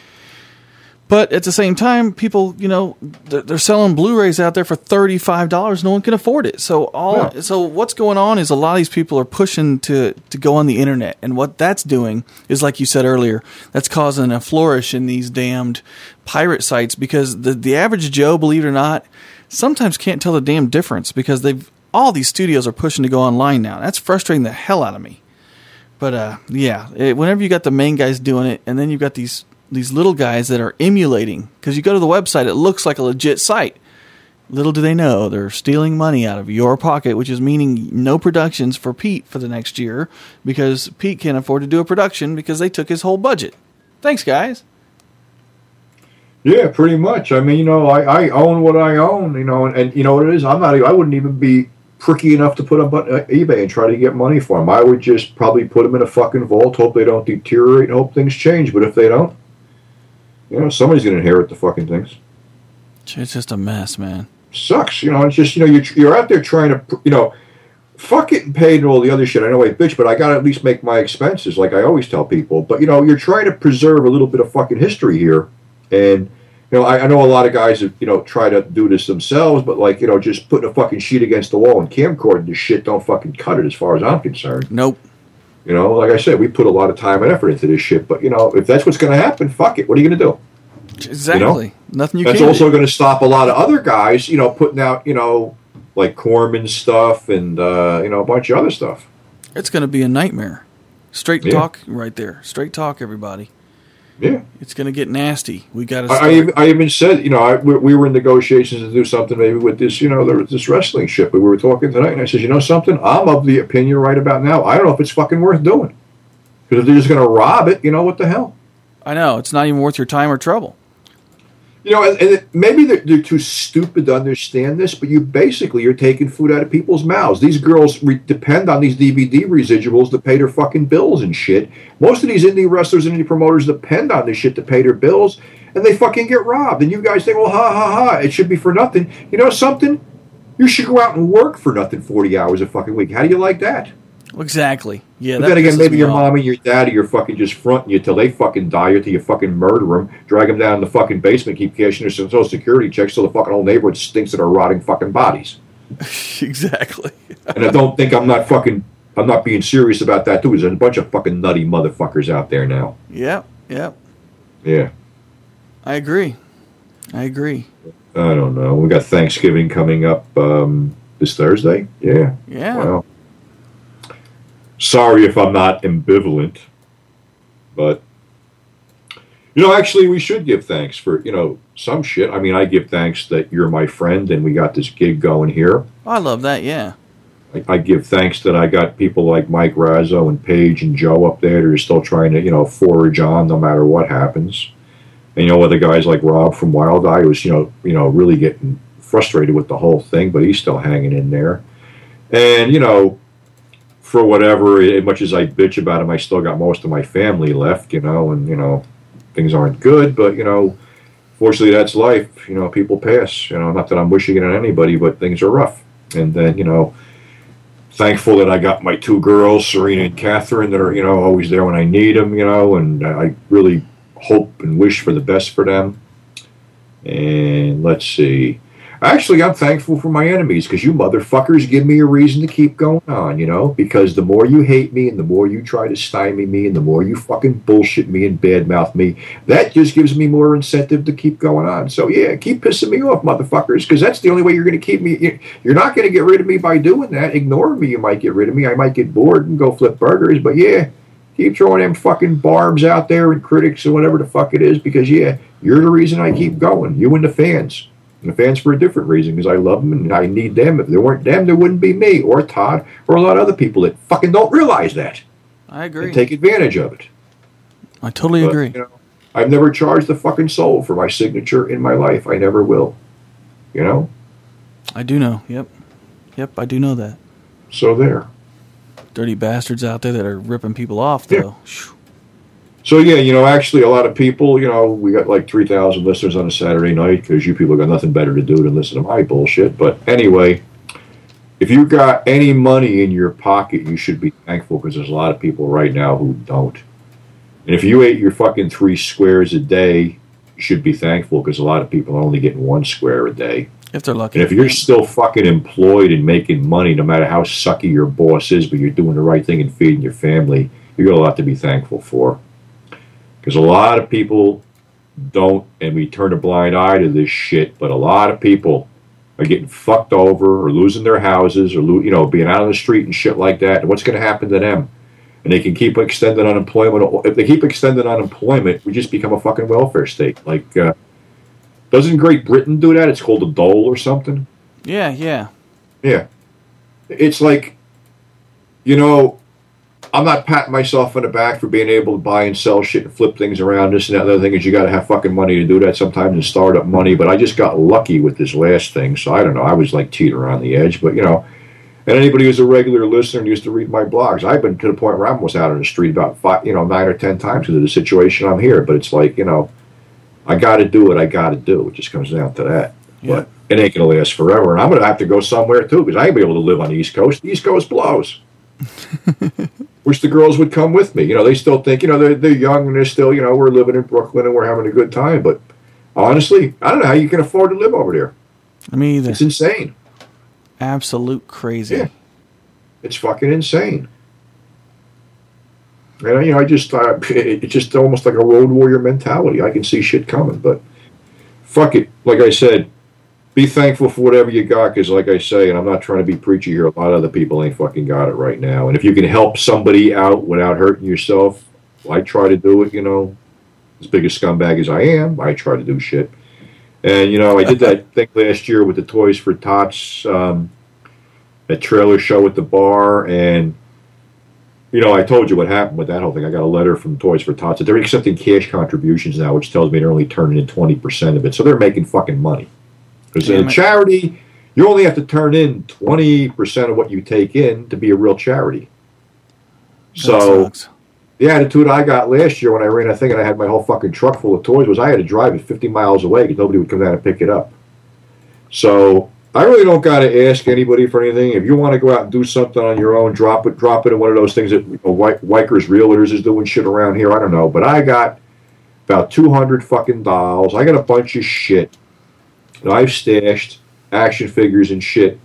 S2: But at the same time, people, they're selling Blu-rays out there for $35. No one can afford it. So what's going on is a lot of these people are pushing to go on the internet. And what that's doing is, like you said earlier, that's causing a flourish in these damned pirate sites, because the average Joe, believe it or not, sometimes can't tell the damn difference, because all these studios are pushing to go online now. That's frustrating the hell out of me. But whenever you got the main guys doing it, and then you've got these little guys that are emulating, because you go to the website, it looks like a legit site. Little do they know, they're stealing money out of your pocket, which is meaning no productions for Pete for the next year, because Pete can't afford to do a production because they took his whole budget. Thanks, guys.
S3: Yeah, pretty much. I mean, I own what I own, and you know what it is? I wouldn't even be pricky enough to put up on eBay and try to get money for them. I would just probably put them in a fucking vault, hope they don't deteriorate, and hope things change. But if they don't, somebody's going to inherit the fucking things.
S2: It's just a mess, man.
S3: Sucks, it's just, you're out there trying to, fuck it and pay and all the other shit. I know I bitch, but I got to at least make my expenses, like I always tell people. But, you're trying to preserve a little bit of fucking history here. And, I know a lot of guys that, try to do this themselves, but, like, just putting a fucking sheet against the wall and camcording this shit don't fucking cut it as far as I'm concerned.
S2: Nope.
S3: Like I said, we put a lot of time and effort into this shit, but, if that's what's going to happen, fuck it. What are you going to do?
S2: Exactly. Nothing you can do.
S3: That's also going to stop a lot of other guys, putting out, like Corman stuff and, a bunch of other stuff.
S2: It's going to be a nightmare. Straight talk right there. Straight talk, everybody.
S3: Yeah.
S2: It's going to get nasty. We got to
S3: I even said, we were in negotiations to do something maybe with this, this wrestling ship. We were talking tonight, and I said, something? I'm of the opinion right about now, I don't know if it's fucking worth doing. Because if they're just going to rob it, what the hell?
S2: I know. It's not even worth your time or trouble.
S3: And maybe they're too stupid to understand this, but you're taking food out of people's mouths. These girls depend on these DVD residuals to pay their fucking bills and shit. Most of these indie wrestlers and indie promoters depend on this shit to pay their bills, and they fucking get robbed. And you guys think, well, ha, ha, ha, it should be for nothing. You know something? You should go out and work for nothing 40 hours a fucking week. How do you like that?
S2: Exactly. Yeah.
S3: But then again, maybe your mom and your daddy are fucking just fronting you till they fucking die or till you fucking murder them, drag them down in the fucking basement, keep cashing their social security checks till the fucking whole neighborhood stinks of their rotting fucking bodies.
S2: Exactly.
S3: And I don't think I'm not being serious about that too. There's a bunch of fucking nutty motherfuckers out there now.
S2: Yep.
S3: Yeah.
S2: I agree.
S3: I don't know. We got Thanksgiving coming up this Thursday. Yeah. Wow. Sorry if I'm not ambivalent, but actually we should give thanks for, some shit. I mean, I give thanks that you're my friend and we got this gig going here.
S2: I love that, yeah.
S3: I give thanks that I got people like Mike Razzo and Paige and Joe up there that are still trying to, forge on no matter what happens. And, other guys like Rob from Wild Eye who's, really getting frustrated with the whole thing, but he's still hanging in there. And, for whatever, as much as I bitch about him, I still got most of my family left, and, things aren't good, but, fortunately that's life. People pass, not that I'm wishing it on anybody, but things are rough. And then, thankful that I got my two girls, Serena and Catherine, that are, always there when I need them, and I really hope and wish for the best for them. And let's see. Actually, I'm thankful for my enemies because you motherfuckers give me a reason to keep going on, because the more you hate me and the more you try to stymie me and the more you fucking bullshit me and badmouth me, that just gives me more incentive to keep going on. So, yeah, keep pissing me off, motherfuckers, because that's the only way you're going to keep me. You're not going to get rid of me by doing that. Ignoring me, you might get rid of me. I might get bored and go flip burgers, but, yeah, keep throwing them fucking barbs out there and critics and whatever the fuck it is because, yeah, you're the reason I keep going, you and the fans. And the fans for a different reason, because I love them and I need them. If there weren't them, there wouldn't be me or Todd or a lot of other people that fucking don't realize that.
S2: I agree.
S3: And take advantage of it.
S2: I totally agree.
S3: I've never charged the fucking soul for my signature in my life. I never will.
S2: I do know. Yep, I do know that.
S3: So there.
S2: Dirty bastards out there that are ripping people off, though.
S3: Yeah. So, yeah, actually a lot of people, we got like 3,000 listeners on a Saturday night because you people got nothing better to do than listen to my bullshit. But anyway, if you got any money in your pocket, you should be thankful because there's a lot of people right now who don't. And if you ate your fucking 3 squares a day, you should be thankful because a lot of people are only getting 1 square a day.
S2: If they're lucky.
S3: And if you're still fucking employed and making money, no matter how sucky your boss is, but you're doing the right thing and feeding your family, you got a lot to be thankful for. Because a lot of people don't, and we turn a blind eye to this shit, but a lot of people are getting fucked over or losing their houses or, being out on the street and shit like that. And what's going to happen to them? And they can keep extending unemployment. If they keep extending unemployment, we just become a fucking welfare state. Like, doesn't Great Britain do that? It's called a dole or something.
S2: Yeah.
S3: Yeah. It's like, I'm not patting myself on the back for being able to buy and sell shit and flip things around. This and that. The other thing is you got to have fucking money to do that sometimes and start up money. But I just got lucky with this last thing. So I don't know. I was like teetering on the edge. But, and anybody who's a regular listener and used to read my blogs, I've been to the point where I'm almost out on the street about 9 or 10 times because of the situation I'm here. But it's like, I got to do what I got to do. It just comes down to that. Yeah. But it ain't going to last forever. And I'm going to have to go somewhere, too, because I ain't be able to live on the East Coast. The East Coast blows. Wish the girls would come with me. They still think, they're young and they're still, we're living in Brooklyn and we're having a good time. But honestly, I don't know how you can afford to live over there.
S2: Me either.
S3: It's insane.
S2: Absolute crazy.
S3: Yeah. It's fucking insane. And, it's just almost like a road warrior mentality. I can see shit coming, but fuck it. Like I said, be thankful for whatever you got, because like I say, and I'm not trying to be preachy here, a lot of other people ain't fucking got it right now. And if you can help somebody out without hurting yourself, I try to do it, as big a scumbag as I am, I try to do shit. And, I did that thing last year with the Toys for Tots, that trailer show at the bar, and, I told you what happened with that whole thing. I got a letter from Toys for Tots that they're accepting cash contributions now, which tells me they're only turning in 20% of it. So they're making fucking money. Because in a charity, you only have to turn in 20% of what you take in to be a real charity. So the attitude I got last year when I ran a thing and I had my whole fucking truck full of toys was I had to drive it 50 miles away because nobody would come down and pick it up. So I really don't got to ask anybody for anything. If you want to go out and do something on your own, drop it in one of those things that Wikers Realtors is doing shit around here. I don't know. But I got about 200 fucking dolls. I got a bunch of shit that I've stashed, action figures and shit.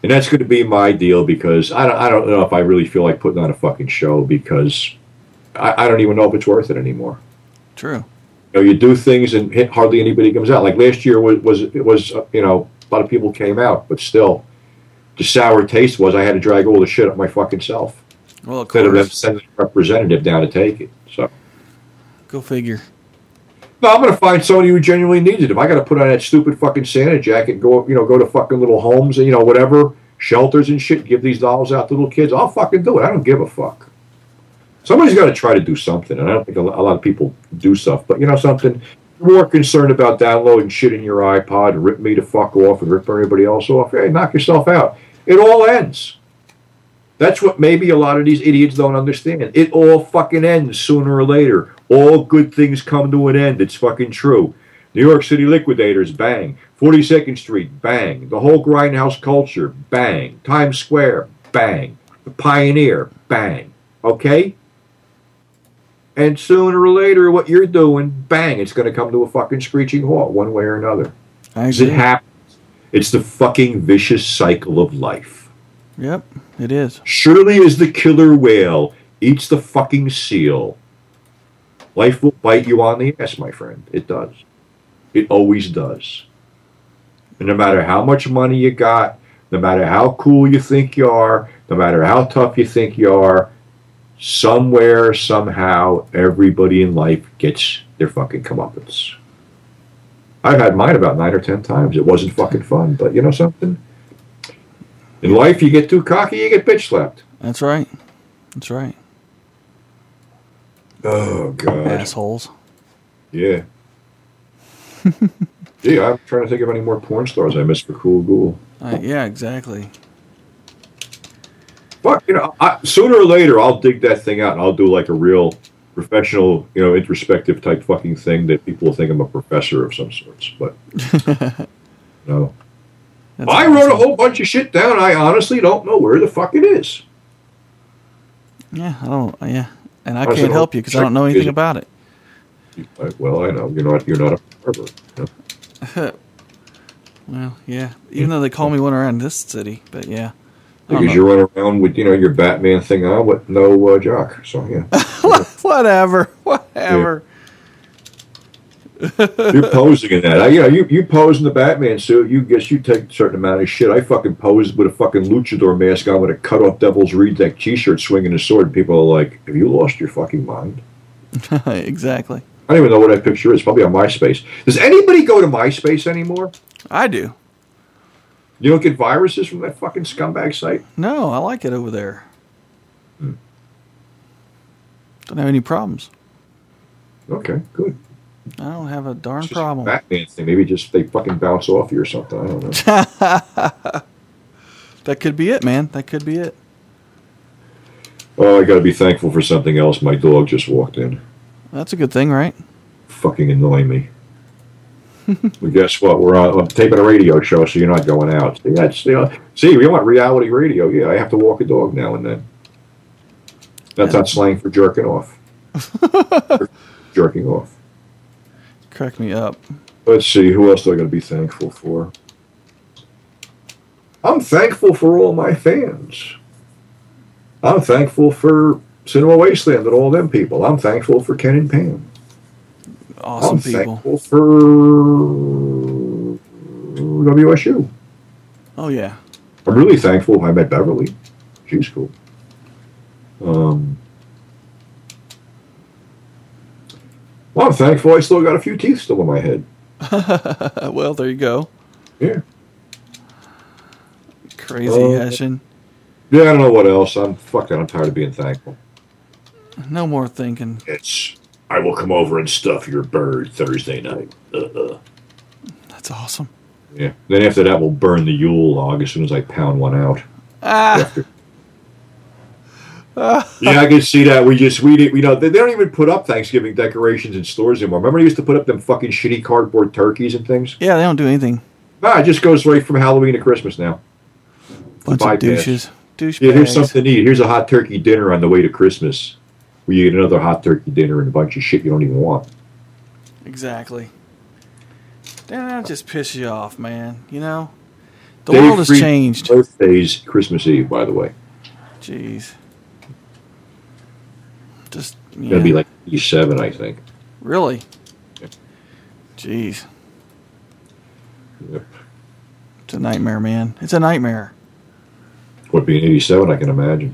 S3: And that's going to be my deal because I don't know if I really feel like putting on a fucking show because I don't even know if it's worth it anymore.
S2: True.
S3: You do things and hardly anybody comes out. Like last year was a lot of people came out, but still, the sour taste was I had to drag all the shit up my fucking self.
S2: Well, of
S3: instead of them
S2: course.
S3: sending a representative down to take it. So
S2: Go figure.
S3: no, I'm going to find somebody who genuinely needs it. If I got to put on that stupid fucking Santa jacket and go to fucking little homes and whatever shelters and shit, give these dolls out to little kids, I'll fucking do it. I don't give a fuck. Somebody's got to try to do something, and I don't think a lot of people do stuff. But something, you're more concerned about downloading shit in your iPod and ripping me to fuck off and ripping everybody else off. Hey, knock yourself out. It all ends. That's what maybe a lot of these idiots don't understand. It all fucking ends sooner or later. All good things come to an end. It's fucking true. New York City Liquidators, bang. 42nd Street, bang. The whole grindhouse culture, bang. Times Square, bang. The Pioneer, bang. Okay? And sooner or later, what you're doing, bang, it's going to come to a fucking screeching halt one way or another. Because it happens. It's the fucking vicious cycle of life.
S2: Yep, it is.
S3: Surely as the killer whale eats the fucking seal, life will bite you on the ass, my friend. It does. It always does. And no matter how much money you got, no matter how cool you think you are, no matter how tough you think you are, somewhere, somehow, everybody in life gets their fucking comeuppance. I've had mine about 9 or 10 times. It wasn't fucking fun, but you know something? In life, you get too cocky, you get bitch slapped.
S2: That's right. That's right.
S3: Oh, God.
S2: Assholes.
S3: Yeah. Gee, I'm trying to think of any more porn stars I missed for Cool Ghoul.
S2: Yeah, exactly.
S3: Fuck, sooner or later, I'll dig that thing out and I'll do like a real professional, introspective type fucking thing that people will think I'm a professor of some sorts. But, no.
S2: That's
S3: I wrote a whole bunch of shit down. I honestly don't know where the fuck it is.
S2: Yeah, I don't. Yeah, and I can't help you because I don't know anything about it.
S3: Well, I know you're not a barber.
S2: Well, yeah. Even though they call me one around this city, but yeah.
S3: Because you run around with your Batman thing on with no jock. So yeah.
S2: Whatever.
S3: You're posing in that. You pose in the Batman suit. You take a certain amount of shit. I fucking pose with a fucking luchador mask on with a cut off Devil's Reed t-shirt swinging a sword. And people are like, have you lost your fucking mind?
S2: Exactly.
S3: I don't even know what that picture is. Probably on MySpace. Does anybody go to MySpace anymore?
S2: I do.
S3: You don't get viruses from that fucking scumbag site?
S2: No, I like it over there. Don't have any problems.
S3: Okay, good.
S2: I don't have a darn
S3: It's just
S2: problem.
S3: a Batman thing. Maybe just they fucking bounce off you or something. I don't know.
S2: That could be it, man. That could be it.
S3: Oh, I got to be thankful for something else. My dog just walked in.
S2: That's a good thing, right?
S3: Fucking annoying me. Well, guess what? I'm taping a radio show, so you're not going out. See, we want reality radio. Yeah, I have to walk a dog now and then. That's not slang for jerking off. Jerking off.
S2: Crack me up.
S3: Let's see, who else do I got to be thankful for? I'm thankful for all my fans. I'm thankful for Cinema Wasteland and all them people. I'm thankful for Ken and Pam.
S2: Awesome
S3: I'm
S2: people.
S3: thankful for WSU.
S2: Oh, yeah.
S3: I'm really thankful I met Beverly. She's cool. Well, I'm thankful I still got a few teeth still in my head.
S2: Well, there you go.
S3: Yeah.
S2: Crazy Hessian.
S3: Yeah, I don't know what else. I'm tired of being thankful.
S2: No more thinking.
S3: I will come over and stuff your bird Thursday night.
S2: That's awesome.
S3: Yeah. Then after that, we'll burn the Yule log as soon as I pound one out. Yeah, I can see that. They don't even put up Thanksgiving decorations in stores anymore. Remember, they used to put up them fucking shitty cardboard turkeys and things?
S2: Yeah, they don't do anything.
S3: Nah, it just goes right from Halloween to Christmas now.
S2: Bunch of douches. Douchebags.
S3: Yeah, here's something to eat. Here's a hot turkey dinner on the way to Christmas. Where you get another hot turkey dinner and a bunch of shit you don't even want.
S2: Exactly. Damn, that just pisses you off, man. The world has changed.
S3: Birthday's Christmas Eve, by the way.
S2: Jeez. Just
S3: It's gonna be like 87, I think.
S2: Really? Jeez.
S3: Yep.
S2: It's a nightmare, man. It's a nightmare.
S3: What, being 87, I can imagine.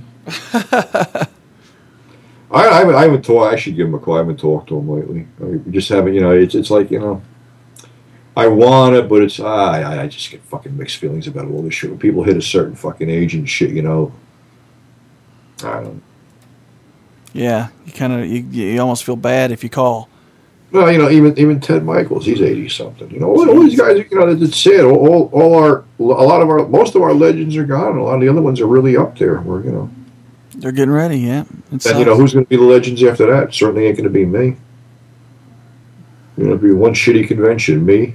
S3: I haven't talked. I should give him a call. I haven't talked to him lately. We just haven't. It's like I want it, but it's I just get fucking mixed feelings about all this shit. When people hit a certain fucking age and shit, I don't.
S2: Yeah, you kind of you almost feel bad if you call.
S3: Well, even Ted Michaels, he's 80 something. All these guys, that's sad. Most of our legends are gone. A lot of the other ones are really up there. Where
S2: they're getting ready. Yeah,
S3: and who's going to be the legends after that? Certainly ain't going to be me. It'll be one shitty convention. Me.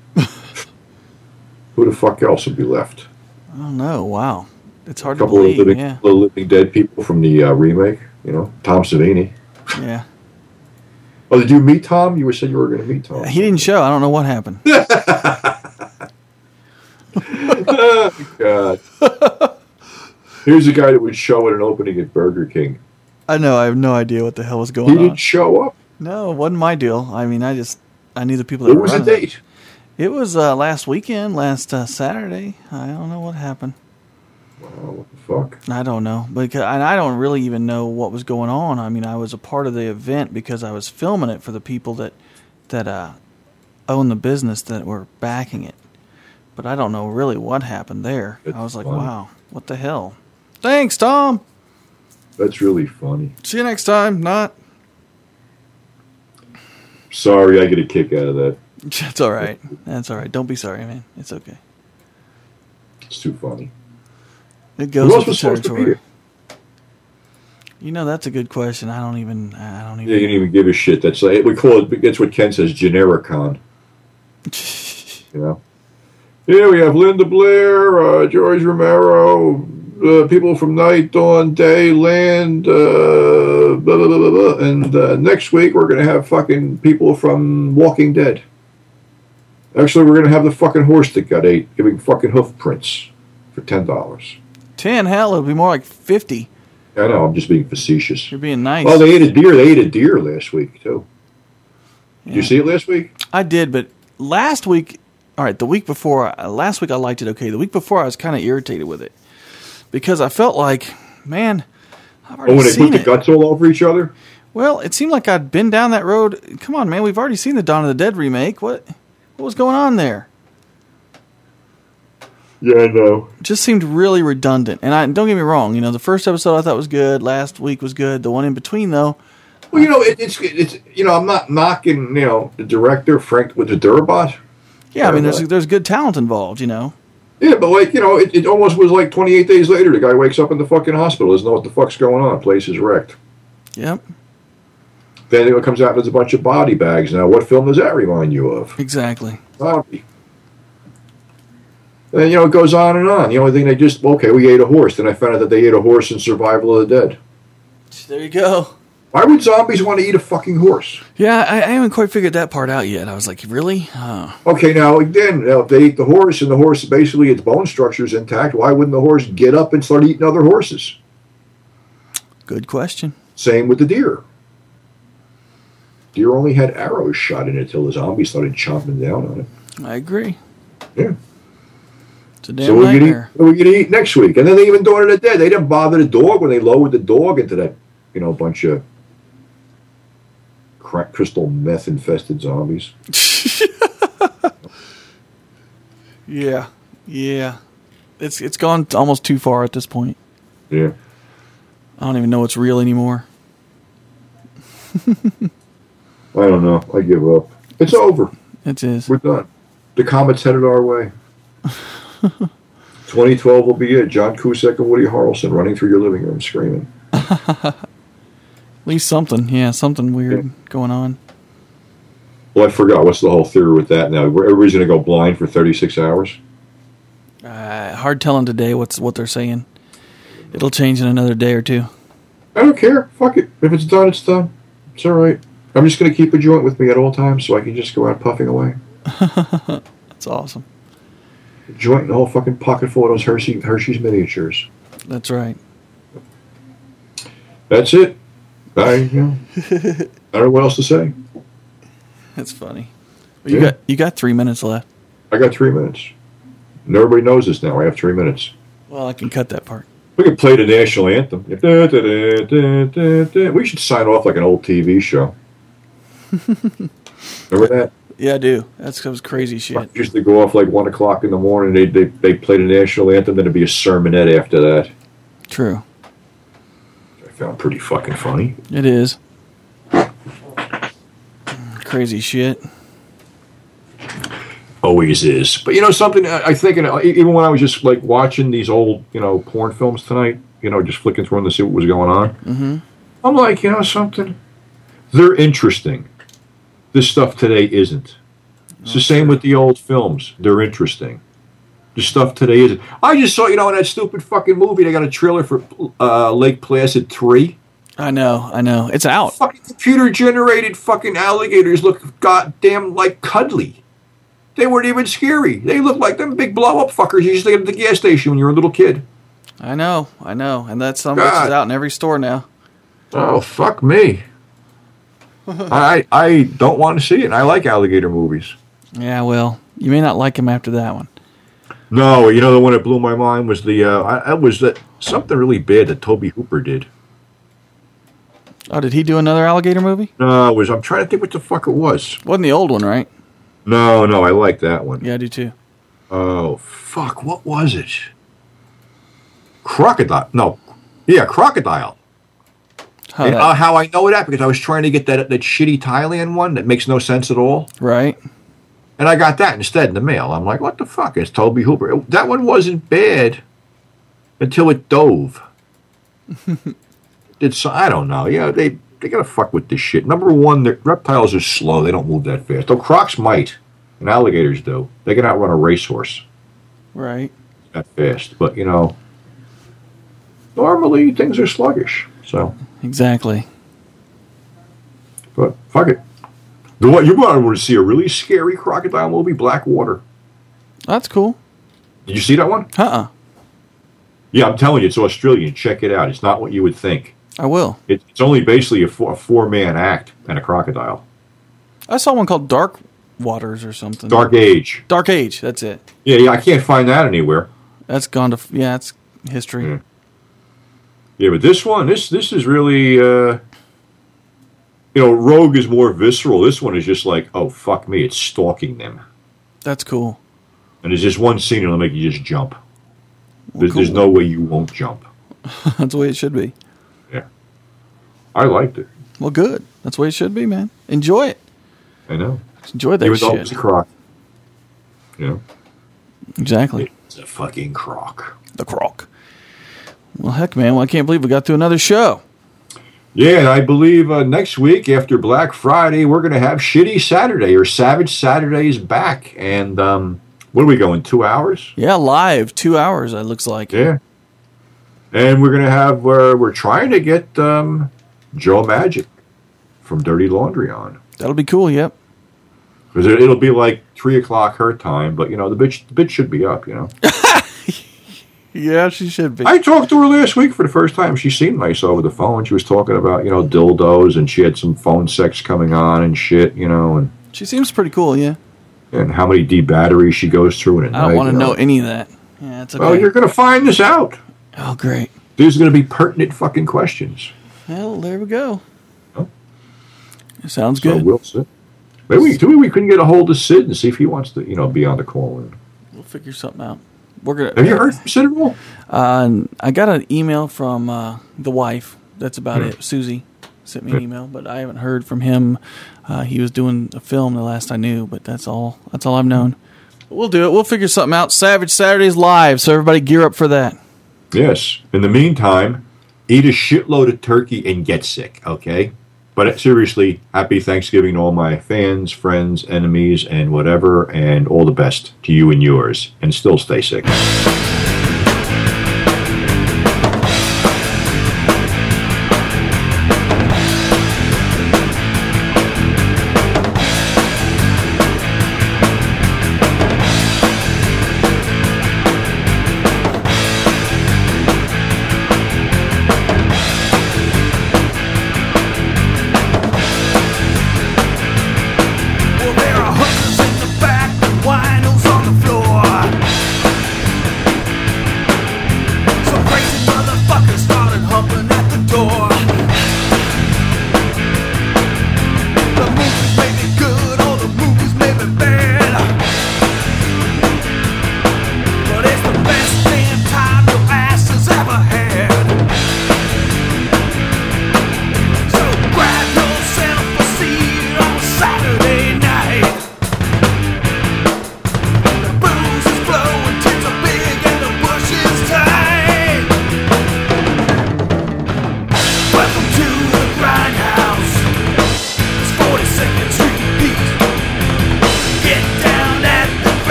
S3: Who the fuck else would be left?
S2: I don't know. Wow, it's hard
S3: to believe. A couple of living dead people from the remake. Tom Savini.
S2: Yeah.
S3: Oh, did you meet Tom? You said you were going to meet Tom.
S2: He didn't show. I don't know what happened.
S3: Oh, God. Here's a guy that would show at an opening at Burger King.
S2: I know. I have no idea what the hell was going on.
S3: He didn't show up?
S2: No, it wasn't my deal. I mean, I knew the people that
S3: were running. What was the date?
S2: It was last weekend, last Saturday. I don't know what happened.
S3: Wow, what the fuck?
S2: I don't know. Because I don't really even know what was going on. I mean, I was a part of the event because I was filming it for the people that own the business that were backing it. But I don't know really what happened there. I was like, wow, what the hell? Thanks, Tom.
S3: That's really funny.
S2: See you next time. Not.
S3: Sorry, I get a kick out of that.
S2: That's all right. That's all right. Don't be sorry, man. It's okay.
S3: It's too funny.
S2: It goes with the territory. That's a good question. I don't even.
S3: Yeah, you didn't even give a shit. That's like we call it. That's what Ken says, genericon. Yeah, we have Linda Blair, George Romero, people from Night, Dawn, Day, Land, blah, blah, blah, blah, blah. And next week we're going to have fucking people from Walking Dead. Actually, we're going to have the fucking horse that got ate, giving fucking hoof prints for $10.
S2: 10? Hell, it'll be more like 50.
S3: I know, I'm just being facetious.
S2: You're being nice.
S3: Oh, they ate a deer. They ate a deer last week, too. Did you see it last week?
S2: I did, but last week... All right, the week before... last week I liked it okay. The week before I was kind of irritated with it. Because I felt like, man, I've already seen it. Oh, when they put the guts
S3: all over each other?
S2: Well, it seemed like I'd been down that road. Come on, man, we've already seen the Dawn of the Dead remake. What was going on there?
S3: Yeah, I know.
S2: It just seemed really redundant. And don't get me wrong, the first episode I thought was good. Last week was good. The one in between, though...
S3: Well, it's I'm not knocking, the director, Frank, with the Durabot.
S2: Yeah, I mean, there's good talent involved,
S3: Yeah, but it almost was like 28 days later, the guy wakes up in the fucking hospital, doesn't know what the fuck's going on, place is wrecked.
S2: Yep.
S3: Then it comes out and there's a bunch of body bags. Now, what film does that remind you of?
S2: Exactly.
S3: Zombie. And, it goes on and on. The only thing we ate a horse. Then I found out that they ate a horse in Survival of the Dead.
S2: There you go.
S3: Why would zombies want to eat a fucking horse?
S2: Yeah, I haven't quite figured that part out yet. I was like, really?
S3: Okay, now, again, if they eat the horse and the horse, basically, its bone structure is intact, why wouldn't the horse get up and start eating other horses?
S2: Good question.
S3: Same with the deer. Deer only had arrows shot in it until the zombies started chomping down on it.
S2: I agree.
S3: Yeah.
S2: It's a damn nightmare.
S3: So we're going to eat next week. And then they even Dawn of the Dead. They didn't bother the dog when they lowered the dog into that, bunch of crystal meth infested zombies.
S2: Yeah. It's gone almost too far at this point.
S3: Yeah.
S2: I don't even know what's real anymore.
S3: I don't know. I give up. It's over.
S2: It is.
S3: We're done. The comet's headed our way. 2012 will be it. John Cusack and Woody Harrelson running through your living room screaming.
S2: At least something. Yeah, something weird going on.
S3: Well, I forgot. What's the whole theory with that now? Everybody's going to go blind for 36 hours?
S2: Hard telling today what they're saying. It'll change in another day or two.
S3: I don't care. Fuck it. If it's done, it's done. It's all right. I'm just going to keep a joint with me at all times so I can just go out puffing away.
S2: That's awesome.
S3: joint and a whole fucking pocket full of those Hershey's miniatures.
S2: That's right.
S3: That's it. I don't know what else to say.
S2: That's funny. Well, you got 3 minutes left.
S3: I got 3 minutes. And everybody knows this now. I have 3 minutes.
S2: Well, I can cut that part.
S3: We can play the national anthem. We should sign off like an old TV show. Remember that?
S2: Yeah, I do. That was crazy shit.
S3: It used to go off like 1 o'clock in the morning. They play the national anthem. Then it'd be a sermonette after that.
S2: True.
S3: I found pretty fucking funny.
S2: It is. Crazy shit.
S3: Always is. But you know something, I think, even when I was just like watching these old, porn films tonight, just flicking through them to see what was going on, I'm like, you know something? They're interesting. This stuff today isn't. It's the same with the old films. They're interesting. The stuff today isn't. I just saw, in that stupid fucking movie, they got a trailer for Lake Placid 3.
S2: I know. It's out.
S3: Fucking computer-generated fucking alligators look goddamn like cuddly. They weren't even scary. They look like them big blow-up fuckers you used to get at the gas station when you were a little kid.
S2: I know. And that's some bitch is out in every store now.
S3: Oh, fuck me. I don't want to see it. And I like alligator movies.
S2: Yeah, well, you may not like him after that one.
S3: No, the one that blew my mind was something really bad that Toby Hooper did.
S2: Oh, did he do another alligator movie?
S3: No, I'm trying to think what the fuck it was.
S2: Wasn't the old one, right?
S3: No, I like that one.
S2: Yeah, I do too.
S3: Oh, fuck, what was it? Crocodile. No. Yeah, Crocodile. How I know that? Because I was trying to get that shitty Thailand one that makes no sense at all.
S2: Right.
S3: And I got that instead in the mail. I'm like, what the fuck? It's Toby Hooper. That one wasn't bad until it dove. I don't know. Yeah, they gotta fuck with this shit. Number one, the reptiles are slow. They don't move that fast. Though crocs might, and alligators do. They can outrun a racehorse.
S2: Right.
S3: That fast. But, normally things are sluggish. So.
S2: Exactly.
S3: But, fuck it. You want to see a really scary crocodile movie, Blackwater.
S2: That's cool.
S3: Did you see that one? Yeah, I'm telling you, it's Australian. Check it out. It's not what you would think.
S2: I will.
S3: It's only basically a four-man act and a crocodile.
S2: I saw one called Dark Waters or something.
S3: Dark Age.
S2: Dark Age, that's it.
S3: Yeah, I can't find that anywhere.
S2: That's gone to... Yeah, it's history.
S3: Yeah, but this one, this is really... Rogue is more visceral. This one is just like, oh, fuck me, it's stalking them.
S2: That's cool.
S3: And there's just one scene that'll make you just jump.
S2: Well,
S3: there's no way you won't jump.
S2: That's the way it should be.
S3: Yeah. I liked it.
S2: Well, good. That's the way it should be, man. Enjoy it.
S3: I know.
S2: Enjoy that
S3: Even
S2: shit.
S3: though it's a croc.
S2: Exactly.
S3: It's a fucking croc.
S2: The croc. Well, heck, man. Well, I can't believe we got through another show.
S3: Yeah, and I believe next week after Black Friday, we're going to have Shitty Saturday, or Savage Saturday is back. And what are we going, 2 hours?
S2: Yeah, live, 2 hours, it looks like.
S3: Yeah. And we're going to have, we're trying to get Joe Magic from Dirty Laundry on.
S2: That'll be cool, yep.
S3: Because it'll be like 3 o'clock her time, but, the bitch should be up,
S2: Yeah, she should be.
S3: I talked to her last week for the first time. She seemed nice over the phone. She was talking about, dildos, and she had some phone sex coming on and shit, and...
S2: She seems pretty cool, yeah.
S3: And how many D batteries she goes through in a night.
S2: I don't want to know any of that. Yeah, it's okay.
S3: Well, you're going to find this out.
S2: Oh, great.
S3: These are going to be pertinent fucking questions.
S2: Well, there we go.
S3: Oh.
S2: Sounds
S3: So
S2: good.
S3: we'll sit. Maybe we couldn't get a hold of Sid and see if he wants to, be on the call in.
S2: We'll figure something out. We're gonna.
S3: Have you heard from Sid at all?
S2: I got an email from the wife. That's about it. Susie sent me an email, but I haven't heard from him. He was doing a film the last I knew, but that's all I've known. But we'll do it. We'll figure something out. Savage Saturdays live, so everybody gear up for that.
S3: Yes. In the meantime, eat a shitload of turkey and get sick, okay? But seriously, happy Thanksgiving to all my fans, friends, enemies, and whatever, and all the best to you and yours. And still stay sick.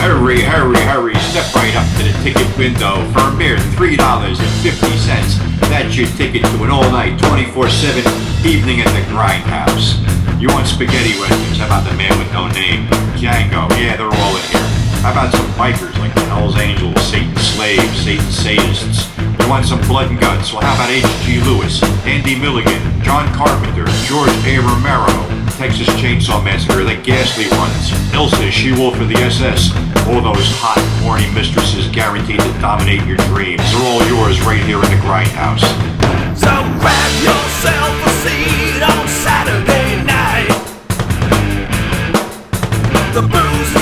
S3: Hurry, hurry, hurry, step right up to the ticket window for a mere $3.50. That's your ticket to an all-night, 24/7 evening at the Grindhouse. You want spaghetti westerns? How about the man with no name? Django, yeah, they're all in here. How about some bikers like the Hells Angels, Satan Slaves, Satan Sadists? You want some blood and guts? Well, how about H.G. Lewis, Andy Milligan, John Carpenter, George A. Romero, Texas Chainsaw Massacre, the ghastly ones, Elsa, She-Wolf of the SS, all those hot, horny mistresses guaranteed to dominate your dreams. They're all yours right here in the Grindhouse.
S4: So grab yourself a seat on Saturday night. The booze